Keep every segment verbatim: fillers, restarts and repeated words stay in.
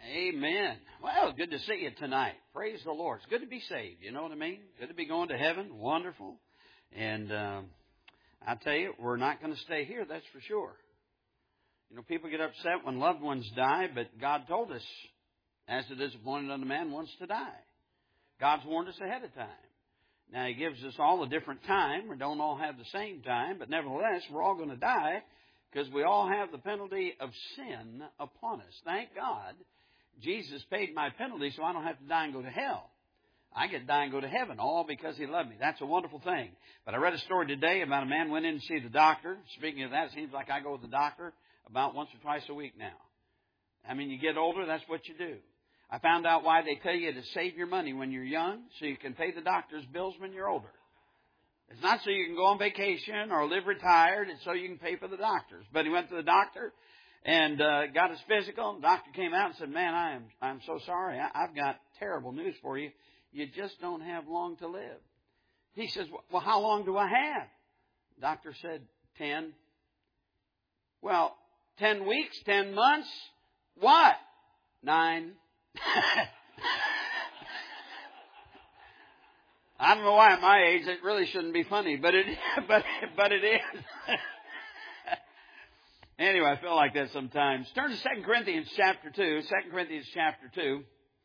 Amen. Well, good to see you tonight. Praise the Lord. It's good to be saved. You know what I mean? Good to be going to heaven. Wonderful. And um, I tell you, we're not going to stay here, that's for sure. You know, people get upset when loved ones die, but God told us, as it is appointed unto man once to die. God's warned us ahead of time. Now, He gives us all a different time. We don't all have the same time, but nevertheless, we're all going to die because we all have the penalty of sin upon us. Thank God Jesus paid my penalty so I don't have to die and go to hell. I get to die and go to heaven, all because He loved me. That's a wonderful thing. But I read a story today about a man went in to see the doctor. Speaking of that, it seems like I go to the doctor about once or twice a week now. I mean, you get older, that's what you do. I found out why they tell you to save your money when you're young so you can pay the doctor's bills when you're older. It's not so you can go on vacation or live retired. It's so you can pay for the doctors. But he went to the doctor and uh, got his physical. The doctor came out and said, man, I am I'm so sorry. I, I've got terrible news for you. You just don't have long to live. He says, well, how long do I have? The doctor said, ten. Well, ten weeks, ten months? What? Nine. I don't know why at my age it really shouldn't be funny, but it but but it is. Anyway, I feel like that sometimes. Turn to Second Corinthians chapter two. Second Corinthians chapter two.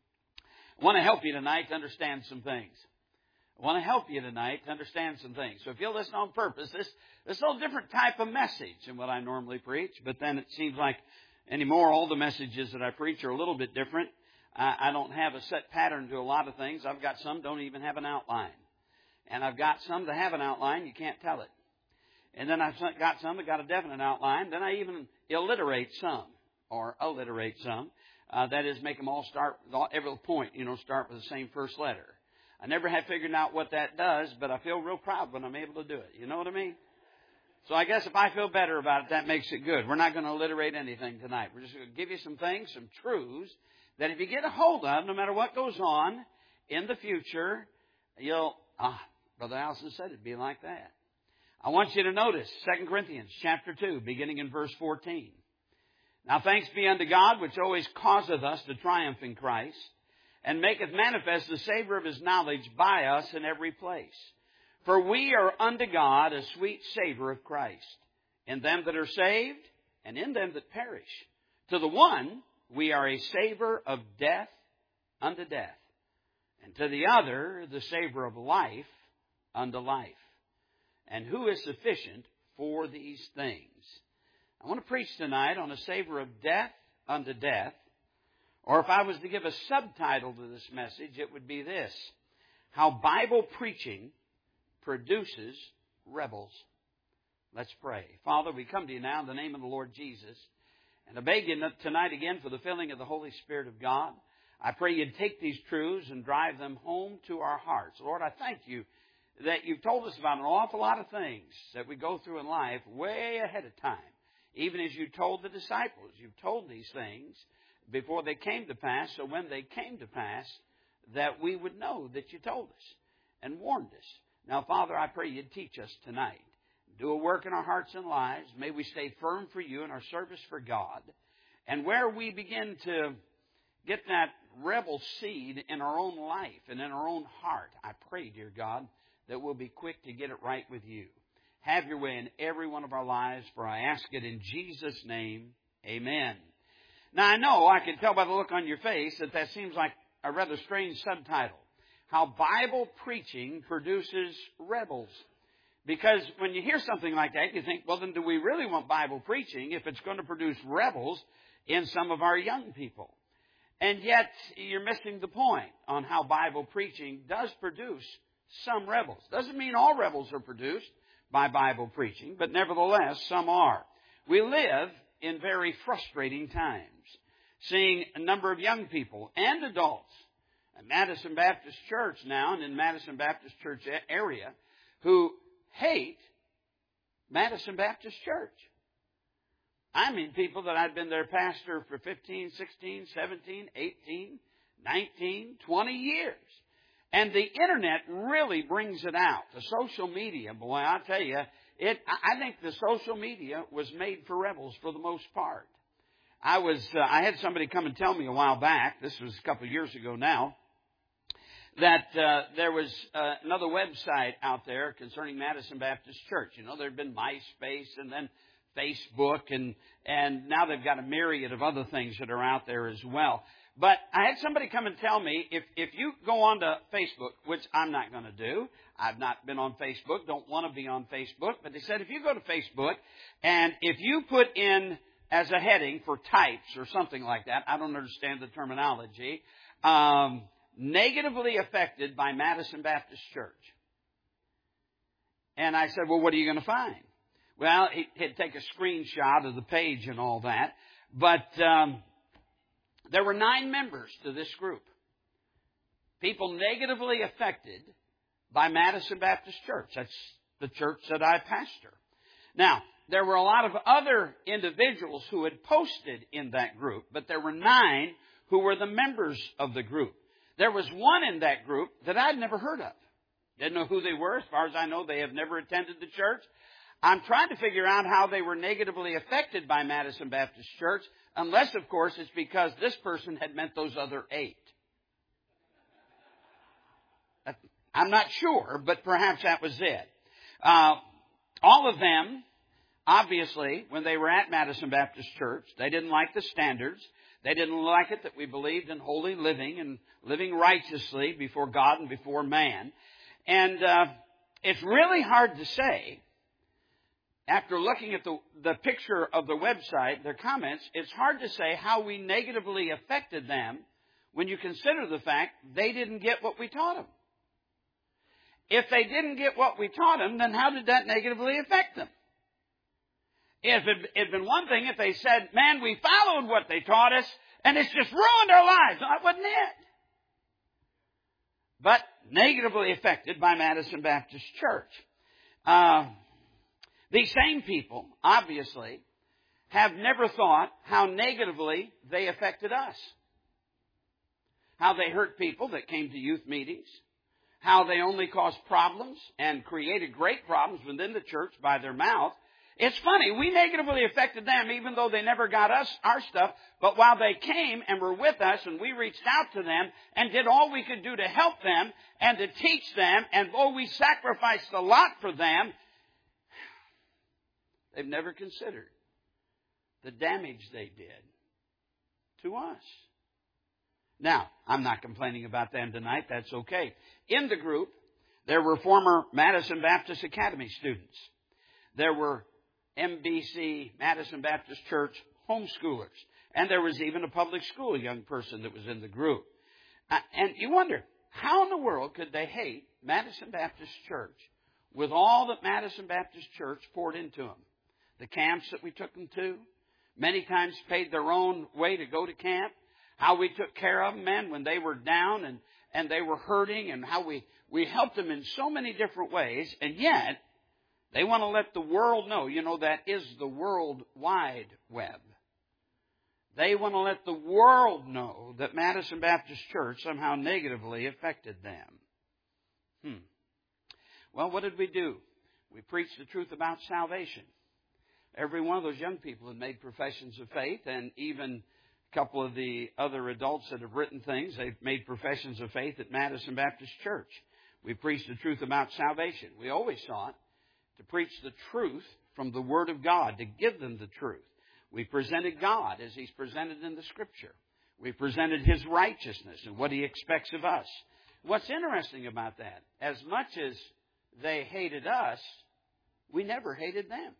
I want to help you tonight to understand some things. I want to help you tonight to understand some things. So if you'll listen on purpose, this this is a little different type of message than what I normally preach. But then it seems like anymore all the messages that I preach are a little bit different. I don't have a set pattern to a lot of things. I've got some don't even have an outline. And I've got some that have an outline, you can't tell it. And then I've got some that got a definite outline. Then I even alliterate some, or alliterate some. Uh, that is, make them all start, every point, you know, start with the same first letter. I never have figured out what that does, but I feel real proud when I'm able to do it. You know what I mean? So I guess if I feel better about it, that makes it good. We're not going to alliterate anything tonight. We're just going to give you some things, some truths, that if you get a hold of, no matter what goes on in the future, you'll, ah, Brother Allison said it'd be like that. I want you to notice Second Corinthians chapter two, beginning in verse fourteen. Now thanks be unto God, which always causeth us to triumph in Christ, and maketh manifest the savour of His knowledge by us in every place. For we are unto God a sweet savour of Christ, in them that are saved, and in them that perish. To the one, we are a savour of death unto death, and to the other, the savour of life unto life. And who is sufficient for these things? I want to preach tonight on a savour of death unto death, or if I was to give a subtitle to this message, it would be this: How Bible Preaching Produces Rebels. Let's pray. Father, we come to you now in the name of the Lord Jesus. And I beg you tonight again for the filling of the Holy Spirit of God. I pray you'd take these truths and drive them home to our hearts. Lord, I thank you that you've told us about an awful lot of things that we go through in life way ahead of time. Even as you told the disciples, you've told these things before they came to pass, so when they came to pass, that we would know that you told us and warned us. Now, Father, I pray you'd teach us tonight. Do a work in our hearts and lives. May we stay firm for you in our service for God. And where we begin to get that rebel seed in our own life and in our own heart, I pray, dear God, that we'll be quick to get it right with you. Have your way in every one of our lives, for I ask it in Jesus' name. Amen. Now, I know I can tell by the look on your face that that seems like a rather strange subtitle. How Bible Preaching Produces Rebels. Because when you hear something like that, you think, well, then do we really want Bible preaching if it's going to produce rebels in some of our young people? And yet, you're missing the point on how Bible preaching does produce some rebels. Doesn't mean all rebels are produced by Bible preaching, but nevertheless, some are. We live in very frustrating times, seeing a number of young people and adults at Madison Baptist Church now and in Madison Baptist Church area who hate Madison Baptist Church. I mean people that I'd been their pastor for fifteen, sixteen, seventeen, eighteen, nineteen, twenty years. And the internet really brings it out. The social media, boy, I tell you, it, I think the social media was made for rebels for the most part. I was, uh, I had somebody come and tell me a while back, this was a couple of years ago now, that uh, there was uh, another website out there concerning Madison Baptist Church. You know, there had been MySpace and then Facebook, and and now they've got a myriad of other things that are out there as well. But I had somebody come and tell me, if if you go on to Facebook, which I'm not going to do, I've not been on Facebook, don't want to be on Facebook, but they said if you go to Facebook and if you put in as a heading for types or something like that, I don't understand the terminology, um, negatively affected by Madison Baptist Church. And I said, well, what are you going to find? Well, he'd take a screenshot of the page and all that. But um, there were nine members to this group. People negatively affected by Madison Baptist Church. That's the church that I pastor. Now, there were a lot of other individuals who had posted in that group, but there were nine who were the members of the group. There was one in that group that I'd never heard of. Didn't know who they were. As far as I know, they have never attended the church. I'm trying to figure out how they were negatively affected by Madison Baptist Church, unless, of course, it's because this person had met those other eight. I'm not sure, but perhaps that was it. Uh, all of them, obviously, when they were at Madison Baptist Church, they didn't like the standards. They didn't like it that we believed in holy living and living righteously before God and before man. And uh, it's really hard to say, after looking at the, the picture of the website, their comments, it's hard to say how we negatively affected them when you consider the fact they didn't get what we taught them. If they didn't get what we taught them, then how did that negatively affect them? If it had been one thing if they said, man, we followed what they taught us, and it's just ruined our lives. That wasn't it. But negatively affected by Madison Baptist Church. Uh, these same people, obviously, have never thought how negatively they affected us. How they hurt people that came to youth meetings. How they only caused problems and created great problems within the church by their mouth. It's funny, we negatively affected them even though they never got us our stuff. But while they came and were with us and we reached out to them and did all we could do to help them and to teach them, and though we sacrificed a lot for them, they've never considered the damage they did to us. Now, I'm not complaining about them tonight. That's okay. In the group, there were former Madison Baptist Academy students. There were M B C, Madison Baptist Church homeschoolers. And there was even a public school young person that was in the group. Uh, and you wonder, how in the world could they hate Madison Baptist Church with all that Madison Baptist Church poured into them? The camps that we took them to, many times paid their own way to go to camp. How we took care of them, man, when they were down and, and they were hurting, and how we, we helped them in so many different ways. And yet, they want to let the world know, you know, that is the World Wide Web. They want to let the world know that Madison Baptist Church somehow negatively affected them. Hmm. Well, what did we do? We preached the truth about salvation. Every one of those young people had made professions of faith, and even a couple of the other adults that have written things, they've made professions of faith at Madison Baptist Church. We preached the truth about salvation. We always sought to preach the truth from the Word of God, to give them the truth. We presented God as He's presented in the Scripture. We presented His righteousness and what He expects of us. What's interesting about that, as much as they hated us, we never hated them.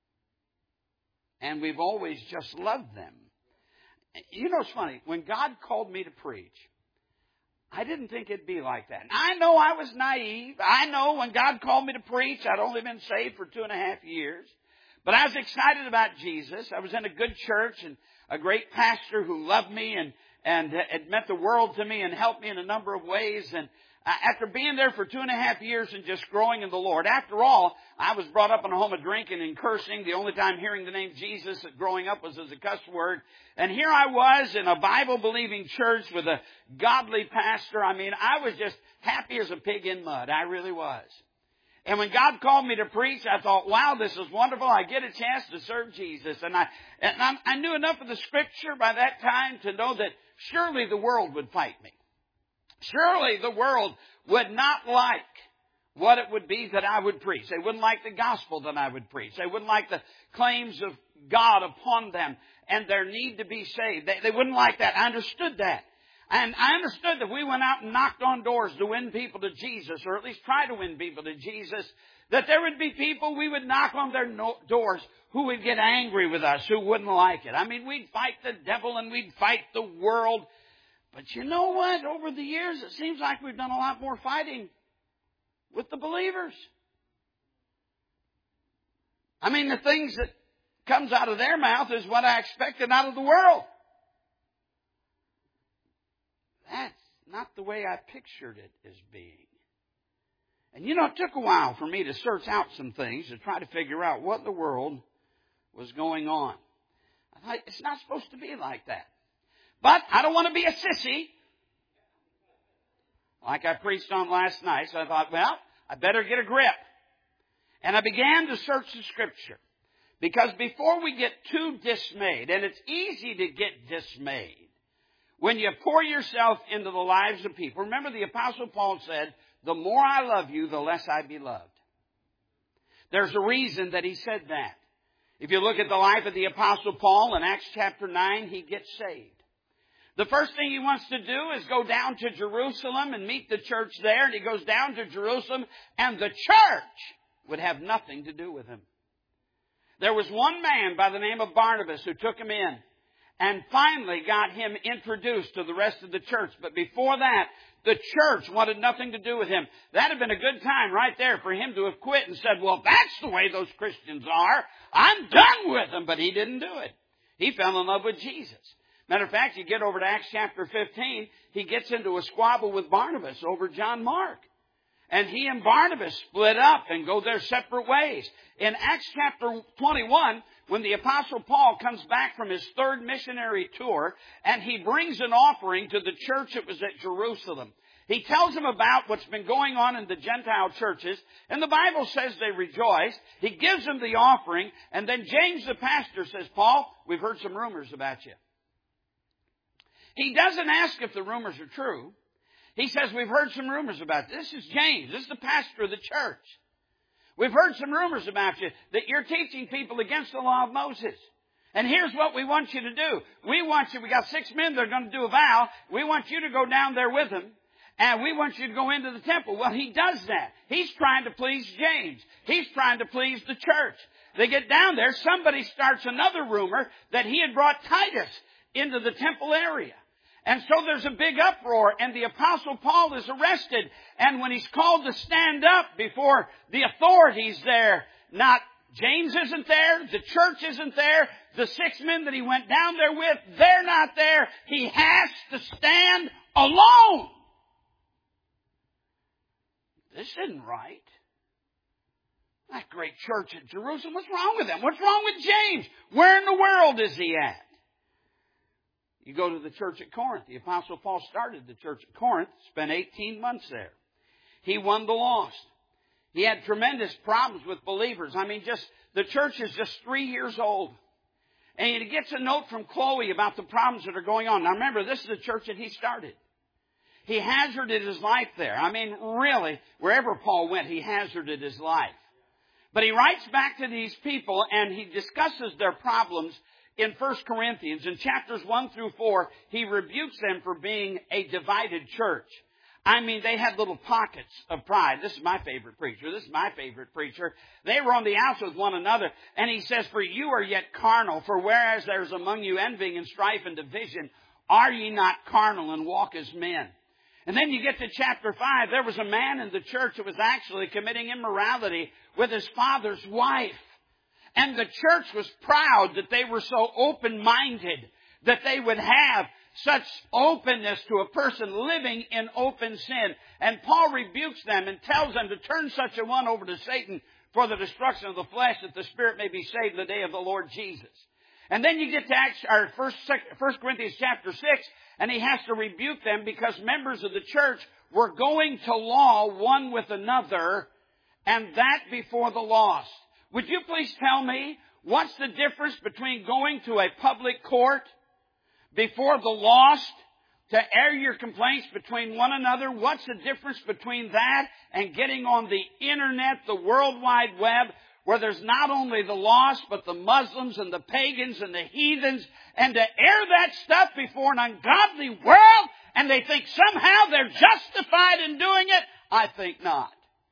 And we've always just loved them. You know, it's funny. When God called me to preach, I didn't think it'd be like that. I know I was naive. I know when God called me to preach, I'd only been saved for two and a half years. But I was excited about Jesus. I was in a good church and a great pastor who loved me and, and had meant the world to me and helped me in a number of ways. And after being there for two and a half years and just growing in the Lord, after all, I was brought up in a home of drinking and cursing. The only time hearing the name Jesus growing up was as a cuss word. And here I was in a Bible-believing church with a godly pastor. I mean, I was just happy as a pig in mud. I really was. And when God called me to preach, I thought, wow, this is wonderful. I get a chance to serve Jesus. And I, and I, I knew enough of the Scripture by that time to know that surely the world would fight me. Surely the world would not like what it would be that I would preach. They wouldn't like the gospel that I would preach. They wouldn't like the claims of God upon them and their need to be saved. They, they wouldn't like that. I understood that. And I understood that we went out and knocked on doors to win people to Jesus, or at least try to win people to Jesus, that there would be people we would knock on their no- doors who would get angry with us, who wouldn't like it. I mean, we'd fight the devil and we'd fight the world. But you know what? Over the years, it seems like we've done a lot more fighting with the believers. I mean, the things that comes out of their mouth is what I expected out of the world. That's not the way I pictured it as being. And you know, it took a while for me to search out some things to try to figure out what in the world was going on. I thought, it's not supposed to be like that. But I don't want to be a sissy, like I preached on last night. So I thought, well, I better get a grip. And I began to search the Scripture. Because before we get too dismayed, and it's easy to get dismayed, when you pour yourself into the lives of people. Remember, the Apostle Paul said, the more I love you, the less I be loved. There's a reason that he said that. If you look at the life of the Apostle Paul in Acts chapter nine, he gets saved. The first thing he wants to do is go down to Jerusalem and meet the church there. And he goes down to Jerusalem, and the church would have nothing to do with him. There was one man by the name of Barnabas who took him in and finally got him introduced to the rest of the church. But before that, the church wanted nothing to do with him. That had been a good time right there for him to have quit and said, well, that's the way those Christians are. I'm done with them. But he didn't do it. He fell in love with Jesus. Matter of fact, you get over to Acts chapter fifteen, he gets into a squabble with Barnabas over John Mark. And he and Barnabas split up and go their separate ways. In Acts chapter twenty-one, when the Apostle Paul comes back from his third missionary tour, and he brings an offering to the church that was at Jerusalem, he tells them about what's been going on in the Gentile churches, and the Bible says they rejoice. He gives them the offering, and then James the pastor says, Paul, we've heard some rumors about you. He doesn't ask if the rumors are true. He says, we've heard some rumors about you. This is James. This is the pastor of the church. We've heard some rumors about you, that you're teaching people against the law of Moses. And here's what we want you to do. We want you, we got six men that are going to do a vow. We want you to go down there with them. And we want you to go into the temple. Well, he does that. He's trying to please James. He's trying to please the church. They get down there. Somebody starts another rumor that he had brought Titus into the temple area. And so there's a big uproar, and the Apostle Paul is arrested. And when he's called to stand up before the authorities there, not James isn't there, the church isn't there, the six men that he went down there with, they're not there. He has to stand alone. This isn't right. That great church at Jerusalem, what's wrong with them? What's wrong with James? Where in the world is he at? You go to the church at Corinth. The Apostle Paul started the church at Corinth, spent eighteen months there. He won the lost. He had tremendous problems with believers. I mean, just the church is just three years old. And he gets a note from Chloe about the problems that are going on. Now remember, this is the church that he started. He hazarded his life there. I mean, really, wherever Paul went, he hazarded his life. But he writes back to these people and he discusses their problems in First Corinthians. In chapters one through four, he rebukes them for being a divided church. I mean, they had little pockets of pride. This is my favorite preacher. This is my favorite preacher. They were on the outs with one another. And he says, for you are yet carnal, for whereas there is among you envying and strife and division, are ye not carnal and walk as men? And then you get to chapter five. There was a man in the church that was actually committing immorality with his father's wife. And the church was proud that they were so open-minded, that they would have such openness to a person living in open sin. And Paul rebukes them and tells them to turn such a one over to Satan for the destruction of the flesh, that the spirit may be saved in the day of the Lord Jesus. And then you get to Acts, or First Corinthians chapter six, and he has to rebuke them because members of the church were going to law one with another. and that before the lost. Would you please tell me what's the difference between going to a public court before the lost to air your complaints between one another? What's the difference between that and getting on the internet, the World Wide Web, where there's not only the lost, but the Muslims and the pagans and the heathens, and to air that stuff before an ungodly world, and they think somehow they're justified in doing it? I think not.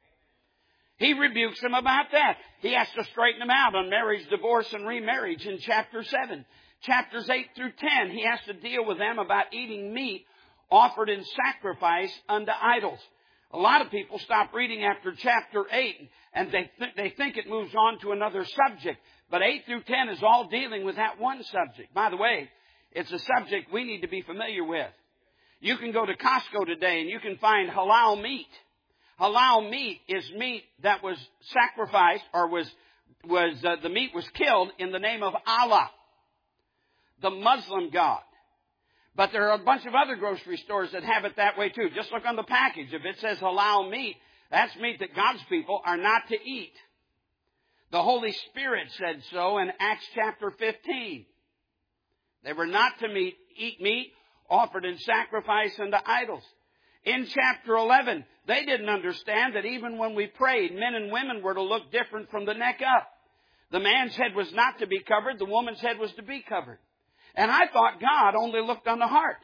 He rebukes them about that. He has to straighten them out on marriage, divorce, and remarriage in chapter seven. Chapters eight through ten, he has to deal with them about eating meat offered in sacrifice unto idols. A lot of people stop reading after chapter eight, and they, th- they think it moves on to another subject. But eight through ten is all dealing with that one subject. By the way, it's a subject we need to be familiar with. You can go to Costco today and you can find halal meat. Halal meat is meat that was sacrificed or was, was uh, the meat was killed in the name of Allah, the Muslim God. But there are a bunch of other grocery stores that have it that way too. Just look on the package. If it says halal meat, that's meat that God's people are not to eat. The Holy Spirit said so in Acts chapter fifteen. They were not to meet, eat meat offered in sacrifice unto idols. In chapter eleven, they didn't understand that even when we prayed, men and women were to look different from the neck up. The man's head was not to be covered. The woman's head was to be covered. And I thought God only looked on the heart.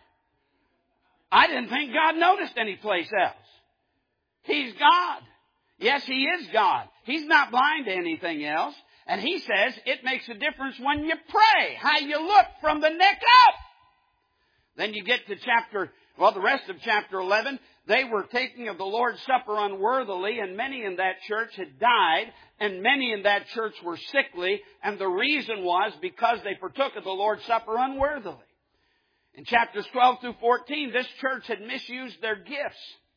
I didn't think God noticed any place else. He's God. Yes, He is God. He's not blind to anything else. And He says it makes a difference when you pray, how you look from the neck up. Then you get to chapter, well, the rest of chapter eleven. They were taking of the Lord's Supper unworthily, and many in that church had died, and many in that church were sickly, and the reason was because they partook of the Lord's Supper unworthily. In chapters twelve through fourteen, this church had misused their gifts.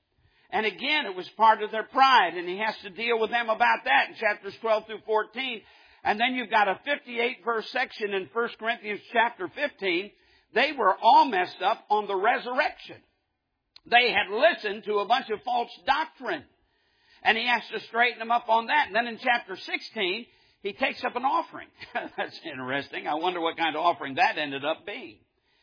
And again, it was part of their pride, and he has to deal with them about that in chapters twelve through fourteen. And then you've got a fifty-eight verse section in First Corinthians chapter fifteen. They were all messed up on the resurrection. They had listened to a bunch of false doctrine. And he has to straighten them up on that. And then in chapter sixteen, he takes up an offering. That's interesting. I wonder what kind of offering that ended up being.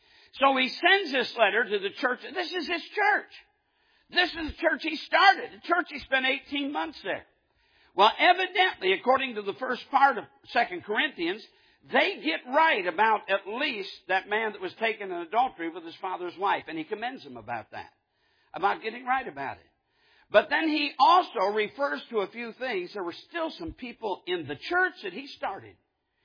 So he sends this letter to the church. This is his church. This is the church he started. The church he spent eighteen months there. Well, evidently, according to the first part of Second Corinthians, they get right about at least that man that was taken in adultery with his father's wife. And he commends them about that, about getting right about it. But then he also refers to a few things. There were still some people in the church that he started,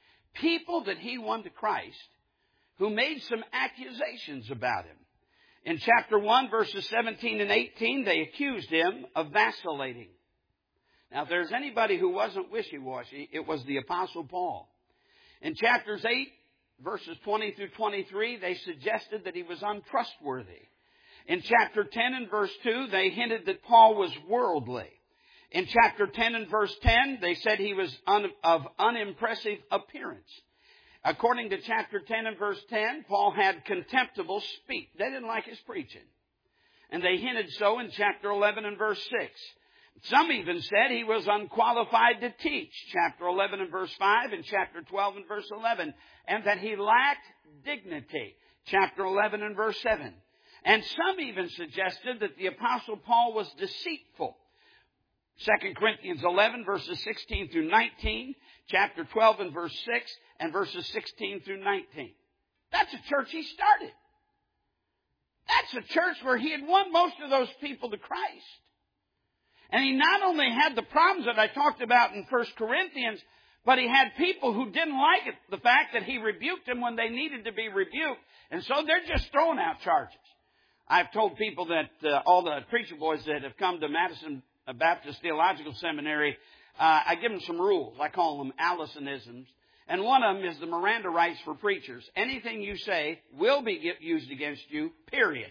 people that he won to Christ, who made some accusations about him. In chapter one, verses seventeen and eighteen, they accused him of vacillating. Now, if there's anybody who wasn't wishy-washy, it was the Apostle Paul. In chapters eight, verses twenty through twenty-three, they suggested that he was untrustworthy. In chapter ten and verse two, they hinted that Paul was worldly. In chapter ten and verse ten, they said he was un- of unimpressive appearance. According to chapter ten and verse ten, Paul had contemptible speech. They didn't like his preaching. And they hinted so in chapter eleven and verse six. Some even said he was unqualified to teach, chapter eleven and verse five, and chapter twelve and verse eleven, and that he lacked dignity, chapter eleven and verse seven. And some even suggested that the Apostle Paul was deceitful. Second Corinthians eleven, verses sixteen through nineteen, chapter twelve and verse six, and verses sixteen through nineteen. That's a church he started. That's a church where he had won most of those people to Christ. And he not only had the problems that I talked about in First Corinthians, but he had people who didn't like it, the fact that he rebuked them when they needed to be rebuked. And so they're just throwing out charges. I've told people that uh, all the preacher boys that have come to Madison Baptist Theological Seminary, uh, I give them some rules. I call them Allisonisms. And one of them is the Miranda rights for preachers. Anything you say will be used against you, period.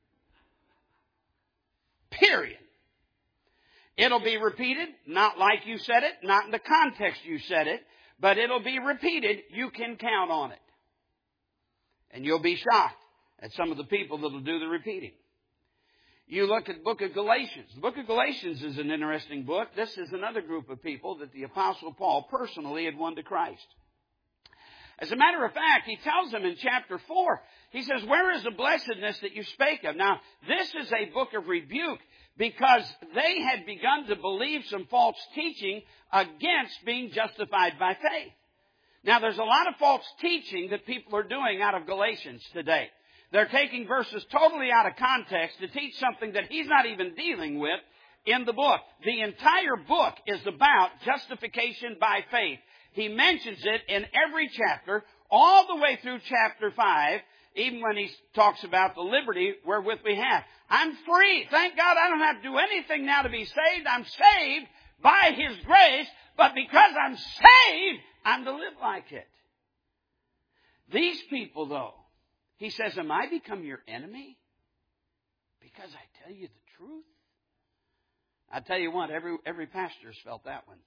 Period. It'll be repeated, not like you said it, not in the context you said it, but it'll be repeated. You can count on it. And you'll be shocked at some of the people that will do the repeating. You look at the book of Galatians. The book of Galatians is an interesting book. This is another group of people that the Apostle Paul personally had won to Christ. As a matter of fact, he tells them in chapter four, he says, where is the blessedness that you spake of? Now, this is a book of rebuke because they had begun to believe some false teaching against being justified by faith. Now, there's a lot of false teaching that people are doing out of Galatians today. They're taking verses totally out of context to teach something that he's not even dealing with in the book. The entire book is about justification by faith. He mentions it in every chapter, all the way through chapter five, even when he talks about the liberty wherewith we have. I'm free. Thank God I don't have to do anything now to be saved. I'm saved by His grace, but because I'm saved, I'm to live like it. These people, though, he says, am I become your enemy because I tell you the truth? I tell you what, every, every pastor's felt that one.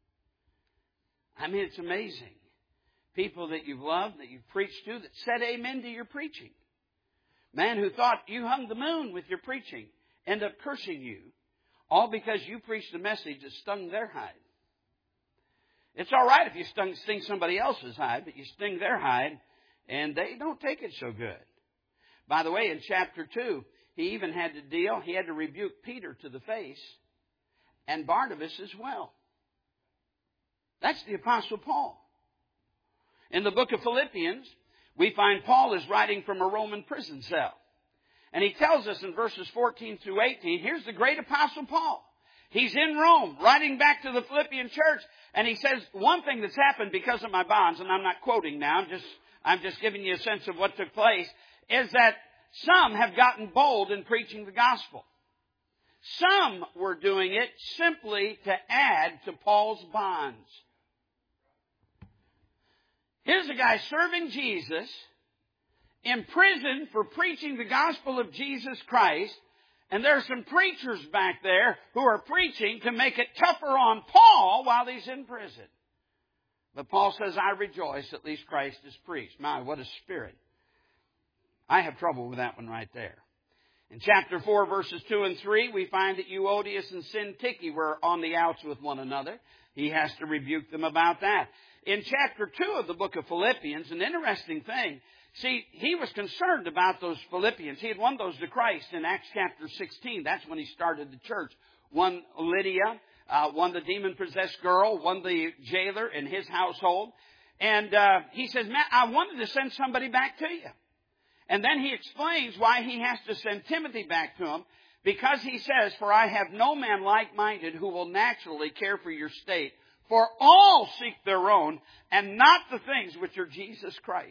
I mean, it's amazing. People that you've loved, that you've preached to, that said amen to your preaching. Man who thought you hung the moon with your preaching, end up cursing you, all because you preached a message that stung their hide. It's all right if you stung, sting somebody else's hide, but you sting their hide, and they don't take it so good. By the way, in chapter two, he even had to deal, he had to rebuke Peter to the face, and Barnabas as well. That's the Apostle Paul. In the book of Philippians, we find Paul is writing from a Roman prison cell. And he tells us in verses fourteen through eighteen, here's the great Apostle Paul. He's in Rome, writing back to the Philippian church, and he says, one thing that's happened because of my bonds, and I'm not quoting now, I'm just, I'm just giving you a sense of what took place, is that some have gotten bold in preaching the gospel. Some were doing it simply to add to Paul's bonds. Here's a guy serving Jesus, in prison for preaching the gospel of Jesus Christ, and there are some preachers back there who are preaching to make it tougher on Paul while he's in prison. But Paul says, I rejoice, at least Christ is preached. My, what a spirit. I have trouble with that one right there. In chapter four, verses two and three, we find that Euodias and Syntyche were on the outs with one another. He has to rebuke them about that. In chapter two of the book of Philippians, an interesting thing. See, he was concerned about those Philippians. He had won those to Christ in Acts chapter sixteen. That's when he started the church. Won Lydia, uh, won the demon-possessed girl, won the jailer in his household. And uh, he says, man, I wanted to send somebody back to you. And then he explains why he has to send Timothy back to him. Because he says, for I have no man like-minded who will naturally care for your state. For all seek their own, and not the things which are Jesus Christ.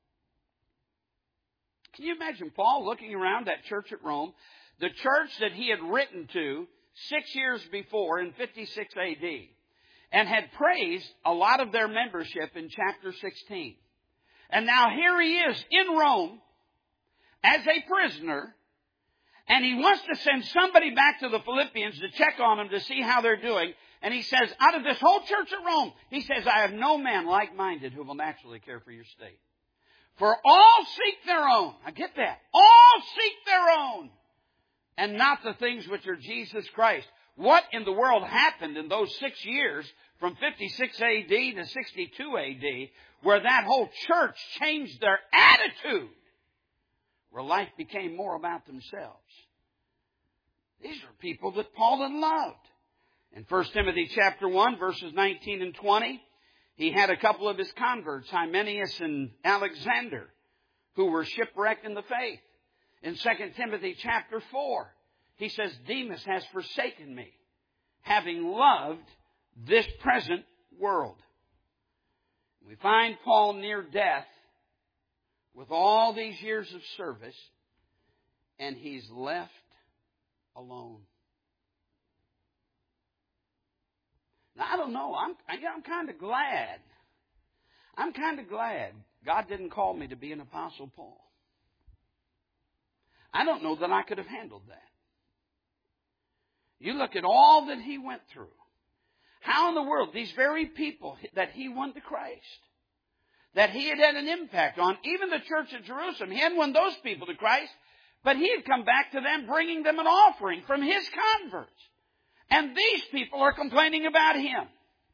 Can you imagine Paul looking around that church at Rome, the church that he had written to six years before in fifty-six A D, and had praised a lot of their membership in chapter sixteen. And now here he is in Rome as a prisoner, and he wants to send somebody back to the Philippians to check on them to see how they're doing. And he says, out of this whole church at Rome, he says, I have no man like-minded who will naturally care for your state. For all seek their own. I get that. All seek their own. And not the things which are Jesus Christ. What in the world happened in those six years from fifty-six A D to sixty-two A D where that whole church changed their attitude? Where life became more about themselves. These are people that Paul had loved. In First Timothy chapter one, verses nineteen and twenty, he had a couple of his converts, Hymenaeus and Alexander, who were shipwrecked in the faith. In Second Timothy chapter four, he says, Demas has forsaken me, having loved this present world. We find Paul near death with all these years of service, and he's left alone. Now, I don't know. I'm, I'm kind of glad. I'm kind of glad God didn't call me to be an Apostle Paul. I don't know that I could have handled that. You look at all that he went through. How in the world, these very people that he won to Christ, that he had had an impact on, even the church at Jerusalem, he hadn't won those people to Christ, But he had come back to them bringing them an offering from his converts. And these people are complaining about him.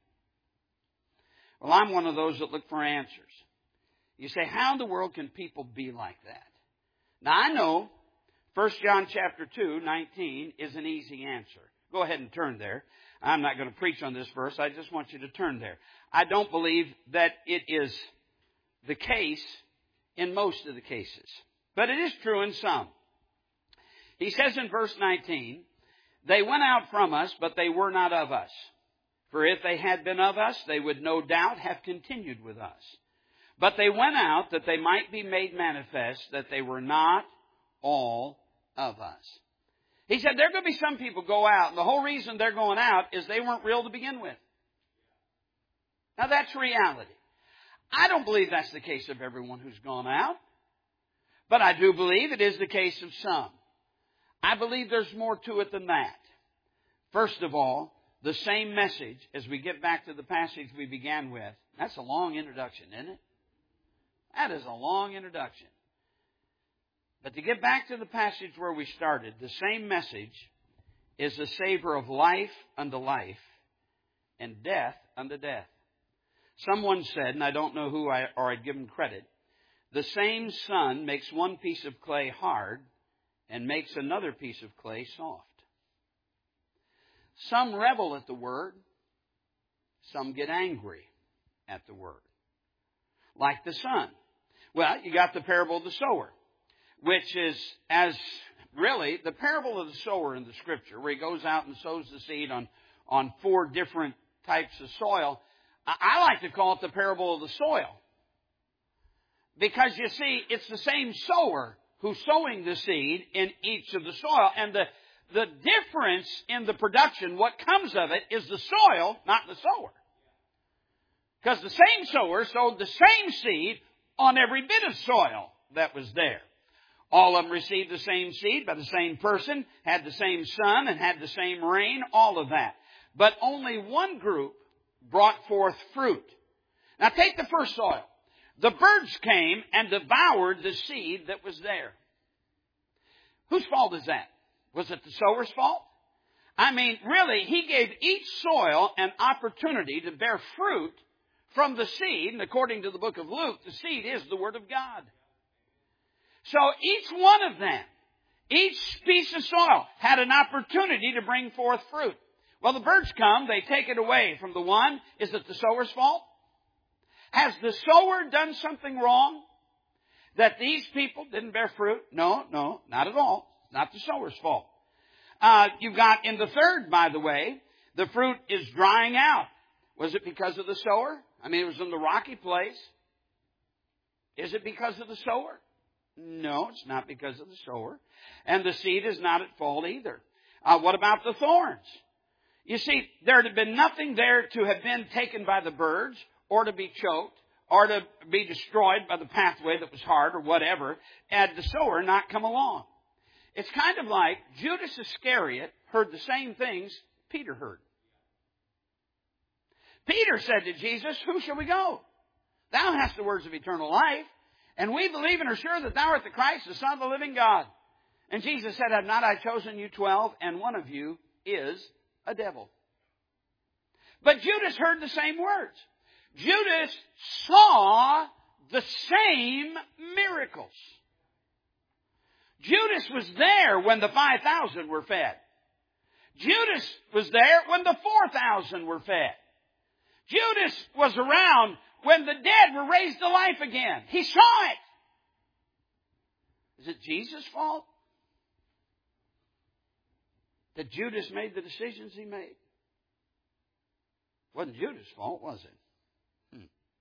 Well, I'm one of those that look for answers. You say, how in the world can people be like that? Now, I know First John chapter two, nineteen is an easy answer. Go ahead and turn there. I'm not going to preach on this verse. I just want you to turn there. I don't believe that it is the case in most of the cases. But it is true in some. He says in verse nineteen, they went out from us, but they were not of us. For if they had been of us, they would no doubt have continued with us. But they went out that they might be made manifest that they were not all of us. He said there are going to be some people go out, and the whole reason they're going out is they weren't real to begin with. Now that's reality. I don't believe that's the case of everyone who's gone out. But I do believe it is the case of some. I believe there's more to it than that. First of all, the same message, as we get back to the passage we began with. That's a long introduction, isn't it? That is a long introduction. But to get back to the passage where we started, the same message is the savor of life unto life and death unto death. Someone said, and I don't know who I, or I'd give him credit, the same sun makes one piece of clay hard and makes another piece of clay soft. Some revel at the word. Some get angry at the word. Like the sun. Well, you got the parable of the sower, which is as really the parable of the sower in the Scripture, where he goes out and sows the seed on, on four different types of soil. I like to call it the parable of the soil. Because you see, it's the same sower who's sowing the seed in each of the soil. And the, the difference in the production, what comes of it, is the soil, not the sower. Because the same sower sowed the same seed on every bit of soil that was there. All of them received the same seed by the same person, had the same sun, and had the same rain, all of that. But only one group brought forth fruit. Now take the first soil. The birds came and devoured the seed that was there. Whose fault is that? Was it the sower's fault? I mean, really, he gave each soil an opportunity to bear fruit from the seed. And according to the book of Luke, the seed is the Word of God. So each one of them, each piece of soil had an opportunity to bring forth fruit. Well, the birds come, they take it away from the one. Is it the sower's fault? Has the sower done something wrong that these people didn't bear fruit? No, no, not at all. Not the sower's fault. Uh, you've got in the third, by the way, the fruit is drying out. Was it because of the sower? I mean, it was in the rocky place. Is it because of the sower? No, it's not because of the sower. And the seed is not at fault either. Uh, what about the thorns? You see, there had been nothing there to have been taken by the birds or to be choked or to be destroyed by the pathway that was hard or whatever, had the sower not come along. It's kind of like Judas Iscariot heard the same things Peter heard. Peter said to Jesus, "Who shall we go? Thou hast the words of eternal life, and we believe and are sure that thou art the Christ, the Son of the living God." And Jesus said, "Have not I chosen you twelve, and one of you is a devil?" But Judas heard the same words. Judas saw the same miracles. Judas was there when the five thousand were fed. Judas was there when the four thousand were fed. Judas was around when the dead were raised to life again. He saw it. Is it Jesus' fault that Judas made the decisions he made? It wasn't Judas' fault, was it? Hmm.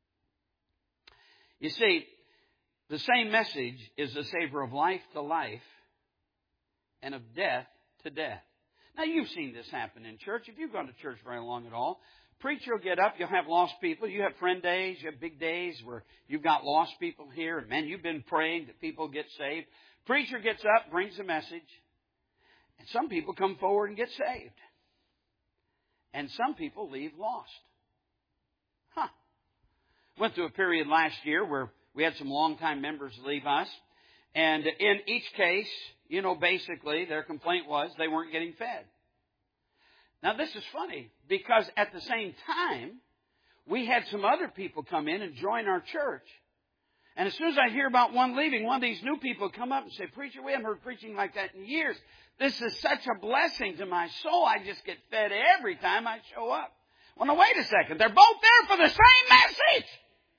You see, the same message is the savor of life to life and of death to death. Now, you've seen this happen in church. If you've gone to church very long at all, preacher will get up, you'll have lost people. You have friend days, you have big days where you've got lost people here. And man, you've been praying that people get saved. Preacher gets up, brings a message. And some people come forward and get saved. And some people leave lost. Huh. Went through a period last year where we had some longtime members leave us. And in each case, you know, basically their complaint was they weren't getting fed. Now this is funny because at the same time, we had some other people come in and join our church. And as soon as I hear about one leaving, one of these new people come up and say, "Preacher, we haven't heard preaching like that in years. This is such a blessing to my soul. I just get fed every time I show up." Well, now wait a second. They're both there for the same message.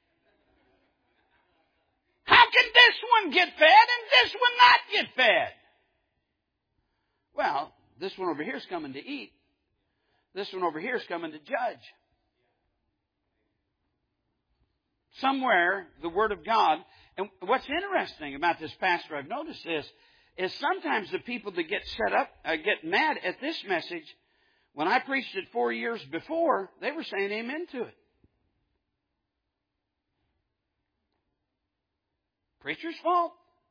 How can this one get fed and this one not get fed? Well, this one over here is coming to eat. This one over here is coming to judge. Somewhere, the Word of God, and what's interesting about this pastor, I've noticed this, is sometimes the people that get set up, uh, get mad at this message, when I preached it four years before, they were saying amen to it. Preacher's fault.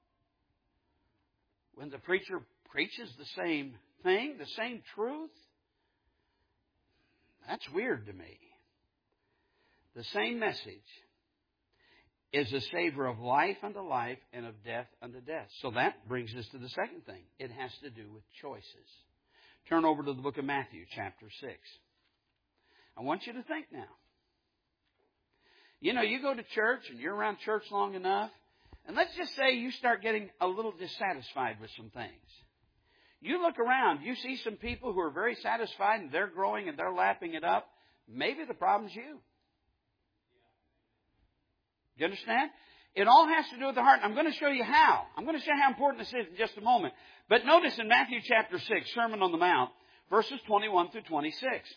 When the preacher preaches the same thing, the same truth, that's weird to me. The same message is a savor of life unto life and of death unto death. So that brings us to the second thing. It has to do with choices. Turn over to the book of Matthew, chapter six. I want you to think now. You know, you go to church and you're around church long enough, and let's just say you start getting a little dissatisfied with some things. You look around, you see some people who are very satisfied and they're growing and they're lapping it up. Maybe the problem's you. You understand? It all has to do with the heart. I'm going to show you how. I'm going to show you how important this is in just a moment. But notice in Matthew chapter six, Sermon on the Mount, verses twenty-one through twenty-six.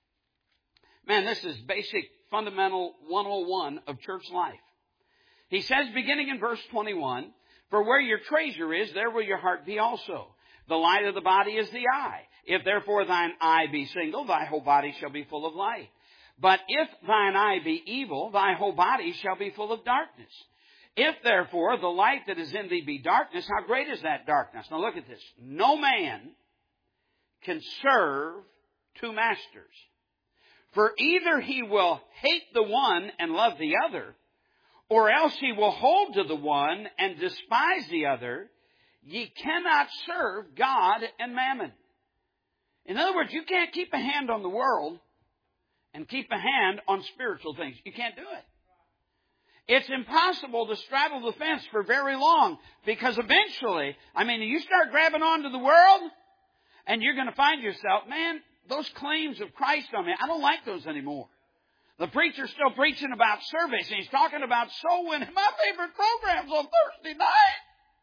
Man, this is basic, fundamental one oh one of church life. He says, beginning in verse twenty-one, "For where your treasure is, there will your heart be also. The light of the body is the eye. If therefore thine eye be single, thy whole body shall be full of light. But if thine eye be evil, thy whole body shall be full of darkness. If therefore the light that is in thee be darkness, how great is that darkness?" Now look at this. "No man can serve two masters. For either he will hate the one and love the other, or else he will hold to the one and despise the other. Ye cannot serve God and mammon." In other words, you can't keep a hand on the world and keep a hand on spiritual things. You can't do it. It's impossible to straddle the fence for very long, because eventually, I mean, you start grabbing onto the world and you're going to find yourself, man, those claims of Christ on me, I don't like those anymore. The preacher's still preaching about service and he's talking about soul winning. My favorite program's on Thursday night.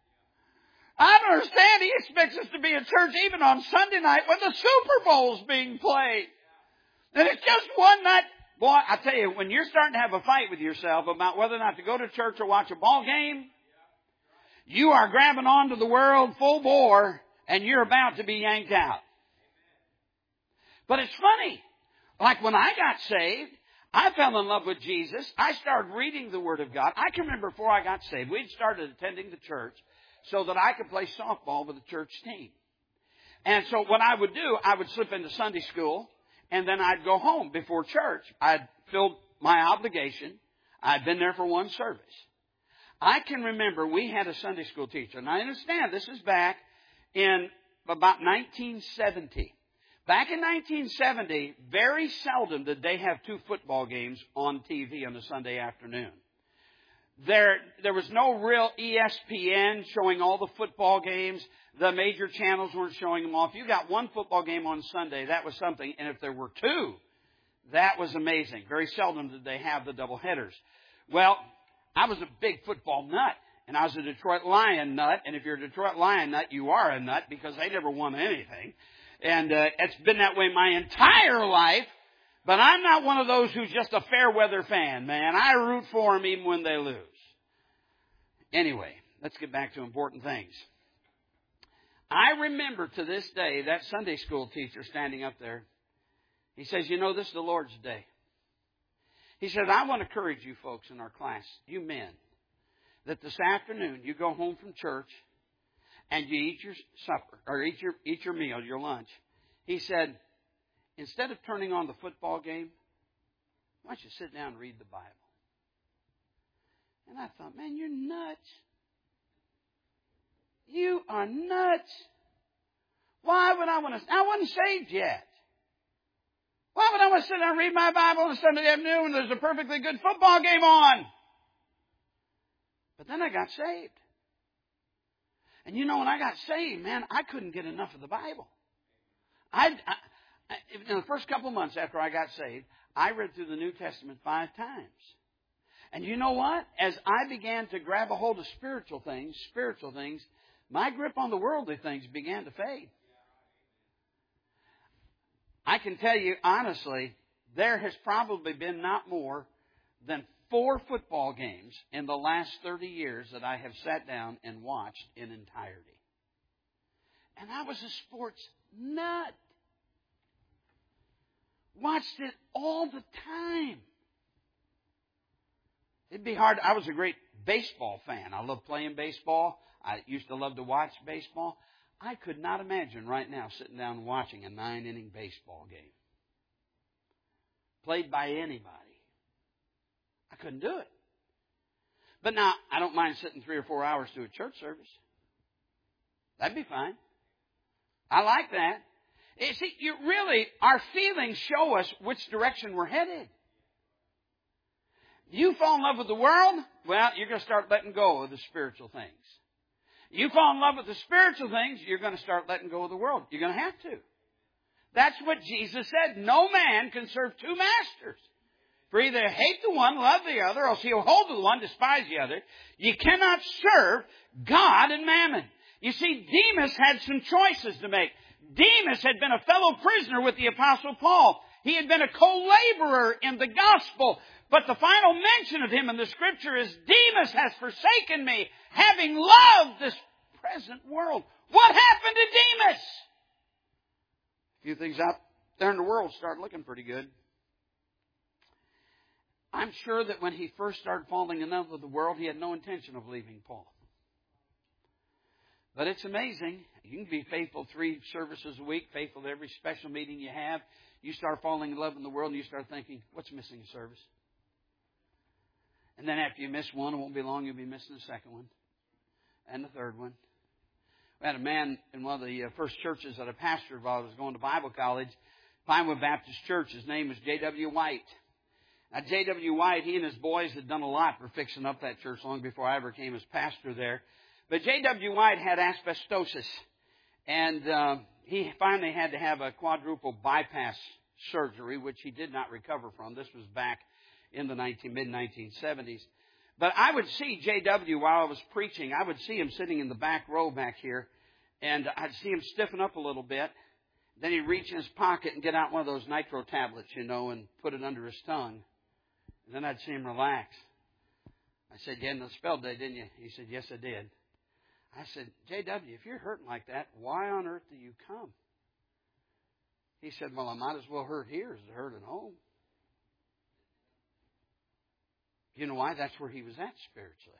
I don't understand. He expects us to be at church even on Sunday night when the Super Bowl's being played. And it's just one night. Boy, I tell you, when you're starting to have a fight with yourself about whether or not to go to church or watch a ball game, you are grabbing onto the world full bore and you're about to be yanked out. But it's funny. Like when I got saved, I fell in love with Jesus. I started reading the Word of God. I can remember before I got saved, we'd started attending the church so that I could play softball with the church team. And so what I would do, I would slip into Sunday school, and then I'd go home before church. I'd filled my obligation. I'd been there for one service. I can remember we had a Sunday school teacher. And I understand this is back in about nineteen seventy. Back in nineteen seventy, very seldom did they have two football games on T V on a Sunday afternoon. There, there was no real E S P N showing all the football games. The major channels weren't showing them all. If you got one football game on Sunday, that was something. And if there were two, that was amazing. Very seldom did they have the double headers. Well, I was a big football nut, and I was a Detroit Lion nut. And if you're a Detroit Lion nut, you are a nut because they never won anything. And uh, it's been that way my entire life. But I'm not one of those who's just a fair weather fan, man. I root for them even when they lose. Anyway, let's get back to important things. I remember to this day that Sunday school teacher standing up there. He says, you know, this is the Lord's day. He said, I want to encourage you folks in our class, you men, that this afternoon you go home from church and you eat your supper, or eat your, eat your meal, your lunch. He said, instead of turning on the football game, why don't you sit down and read the Bible? And I thought, man, you're nuts. You are nuts. Why would I want to? I wasn't saved yet. Why would I want to sit down and read my Bible on a Sunday afternoon when there's a perfectly good football game on? But then I got saved. And you know, when I got saved, man, I couldn't get enough of the Bible. I, I in the first couple of months after I got saved, I read through the New Testament five times. And you know what? As I began to grab a hold of spiritual things, spiritual things, my grip on the worldly things began to fade. I can tell you honestly, there has probably been not more than four football games in the last thirty years that I have sat down and watched in entirety. And I was a sports nut. Watched it all the time. It'd be hard. I was a great baseball fan. I loved playing baseball. I used to love to watch baseball. I could not imagine right now sitting down and watching a nine-inning baseball game played by anybody. I couldn't do it. But now, I don't mind sitting three or four hours to a church service. That'd be fine. I like that. You see, you really, our feelings show us which direction we're headed. You fall in love with the world, well, you're going to start letting go of the spiritual things. You fall in love with the spiritual things, you're going to start letting go of the world. You're going to have to. That's what Jesus said. No man can serve two masters. For either hate the one, love the other, or else he'll hold to the one, despise the other. You cannot serve God and mammon. You see, Demas had some choices to make. Demas had been a fellow prisoner with the Apostle Paul. He had been a co-laborer in the gospel. But the final mention of him in the Scripture is, Demas has forsaken me, having loved this present world. What happened to Demas? A few things out there in the world start looking pretty good. I'm sure that when he first started falling in love with the world, he had no intention of leaving Paul. But it's amazing. You can be faithful three services a week, faithful to every special meeting you have. You start falling in love with the world and you start thinking, what's missing a service? And then after you miss one, it won't be long, you'll be missing the second one. And the third one. We had a man in one of the first churches that I pastored while I was going to Bible college, Pinewood Baptist Church. His name was J W White. Now, J W White, he and his boys had done a lot for fixing up that church long before I ever came as pastor there. But J W White had asbestosis. And uh, he finally had to have a quadruple bypass surgery, which he did not recover from. This was back in the mid nineteen seventies. But I would see J W while I was preaching. I would see him sitting in the back row back here. And I'd see him stiffen up a little bit. Then he'd reach in his pocket and get out one of those nitro tablets, you know, and put it under his tongue. And then I'd see him relax. I said, you had no spell day, didn't you? He said, yes, I did. I said, J W, if you're hurting like that, why on earth do you come? He said, well, I might as well hurt here as to hurt at home. You know why? That's where he was at spiritually.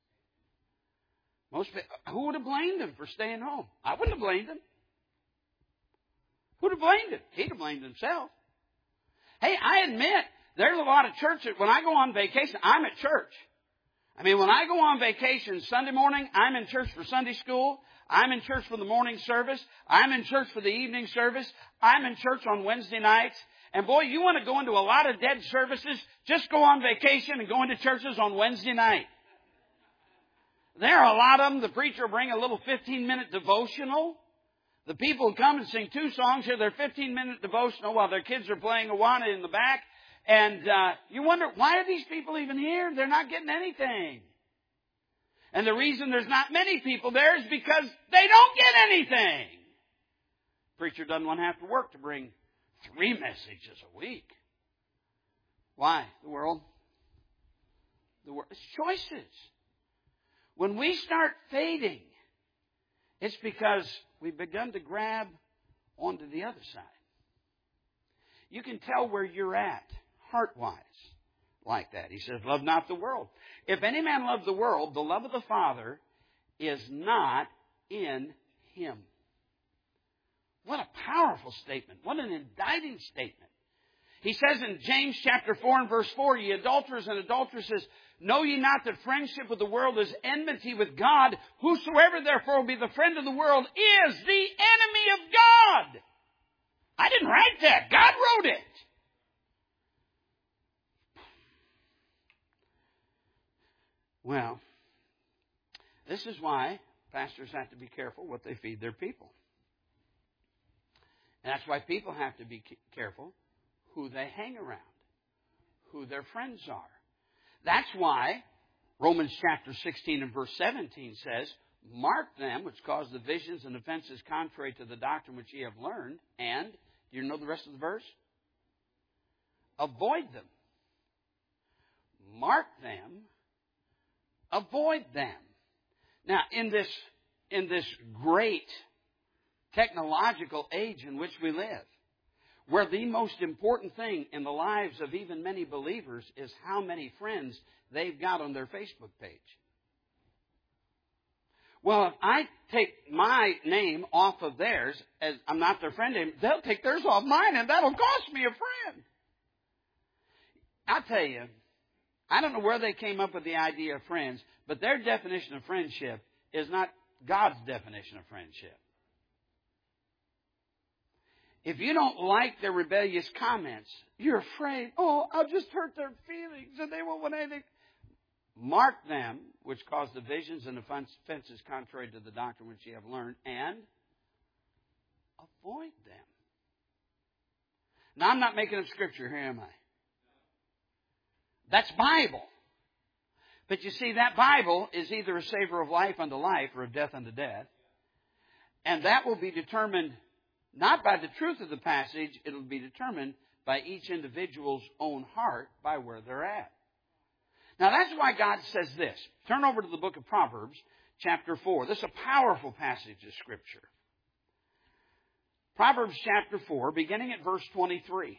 Most people, who would have blamed him for staying home? I wouldn't have blamed him. Who would have blamed him? He'd have blamed himself. Hey, I admit, there's a lot of churches. When I go on vacation, I'm at church. I mean, when I go on vacation Sunday morning, I'm in church for Sunday school. I'm in church for the morning service. I'm in church for the evening service. I'm in church on Wednesday nights. And boy, you want to go into a lot of dead services, just go on vacation and go into churches on Wednesday night. There are a lot of them. The preacher will bring a little fifteen-minute devotional. The people come and sing two songs, hear their fifteen-minute devotional while their kids are playing Awana in the back. And uh, you wonder, why are these people even here? They're not getting anything. And the reason there's not many people there is because they don't get anything. Preacher doesn't want to have to work to bring three messages a week. Why? The world. The world. It's choices. When we start fading, it's because we've begun to grab onto the other side. You can tell where you're at, heart-wise, like that. He says, love not the world. If any man love the world, the love of the Father is not in him. What a powerful statement. What an indicting statement. He says in James chapter four and verse four, ye adulterers and adulteresses, know ye not that friendship with the world is enmity with God? Whosoever therefore will be the friend of the world is the enemy of God. I didn't write that. God wrote it. Well, this is why pastors have to be careful what they feed their people. And that's why people have to be careful who they hang around, who their friends are. That's why Romans chapter sixteen and verse seventeen says, mark them which cause divisions and offenses contrary to the doctrine which ye have learned. And, do you know the rest of the verse? Avoid them. Mark them. Avoid them. Now, in this, in this great technological age in which we live, where the most important thing in the lives of even many believers is how many friends they've got on their Facebook page. Well, if I take my name off of theirs, as I'm not their friend name, they'll take theirs off mine, and that'll cost me a friend. I'll tell you, I don't know where they came up with the idea of friends, but their definition of friendship is not God's definition of friendship. If you don't like their rebellious comments, you're afraid, oh, I'll just hurt their feelings and they won't want anything. Mark them, which cause divisions and offenses contrary to the doctrine which ye have learned, and avoid them. Now, I'm not making up scripture here, am I? That's Bible. But you see, that Bible is either a savor of life unto life or of death unto death. And that will be determined not by the truth of the passage, it will be determined by each individual's own heart by where they're at. Now that's why God says this. Turn over to the book of Proverbs, chapter four. This is a powerful passage of Scripture. Proverbs chapter four, beginning at verse twenty-three.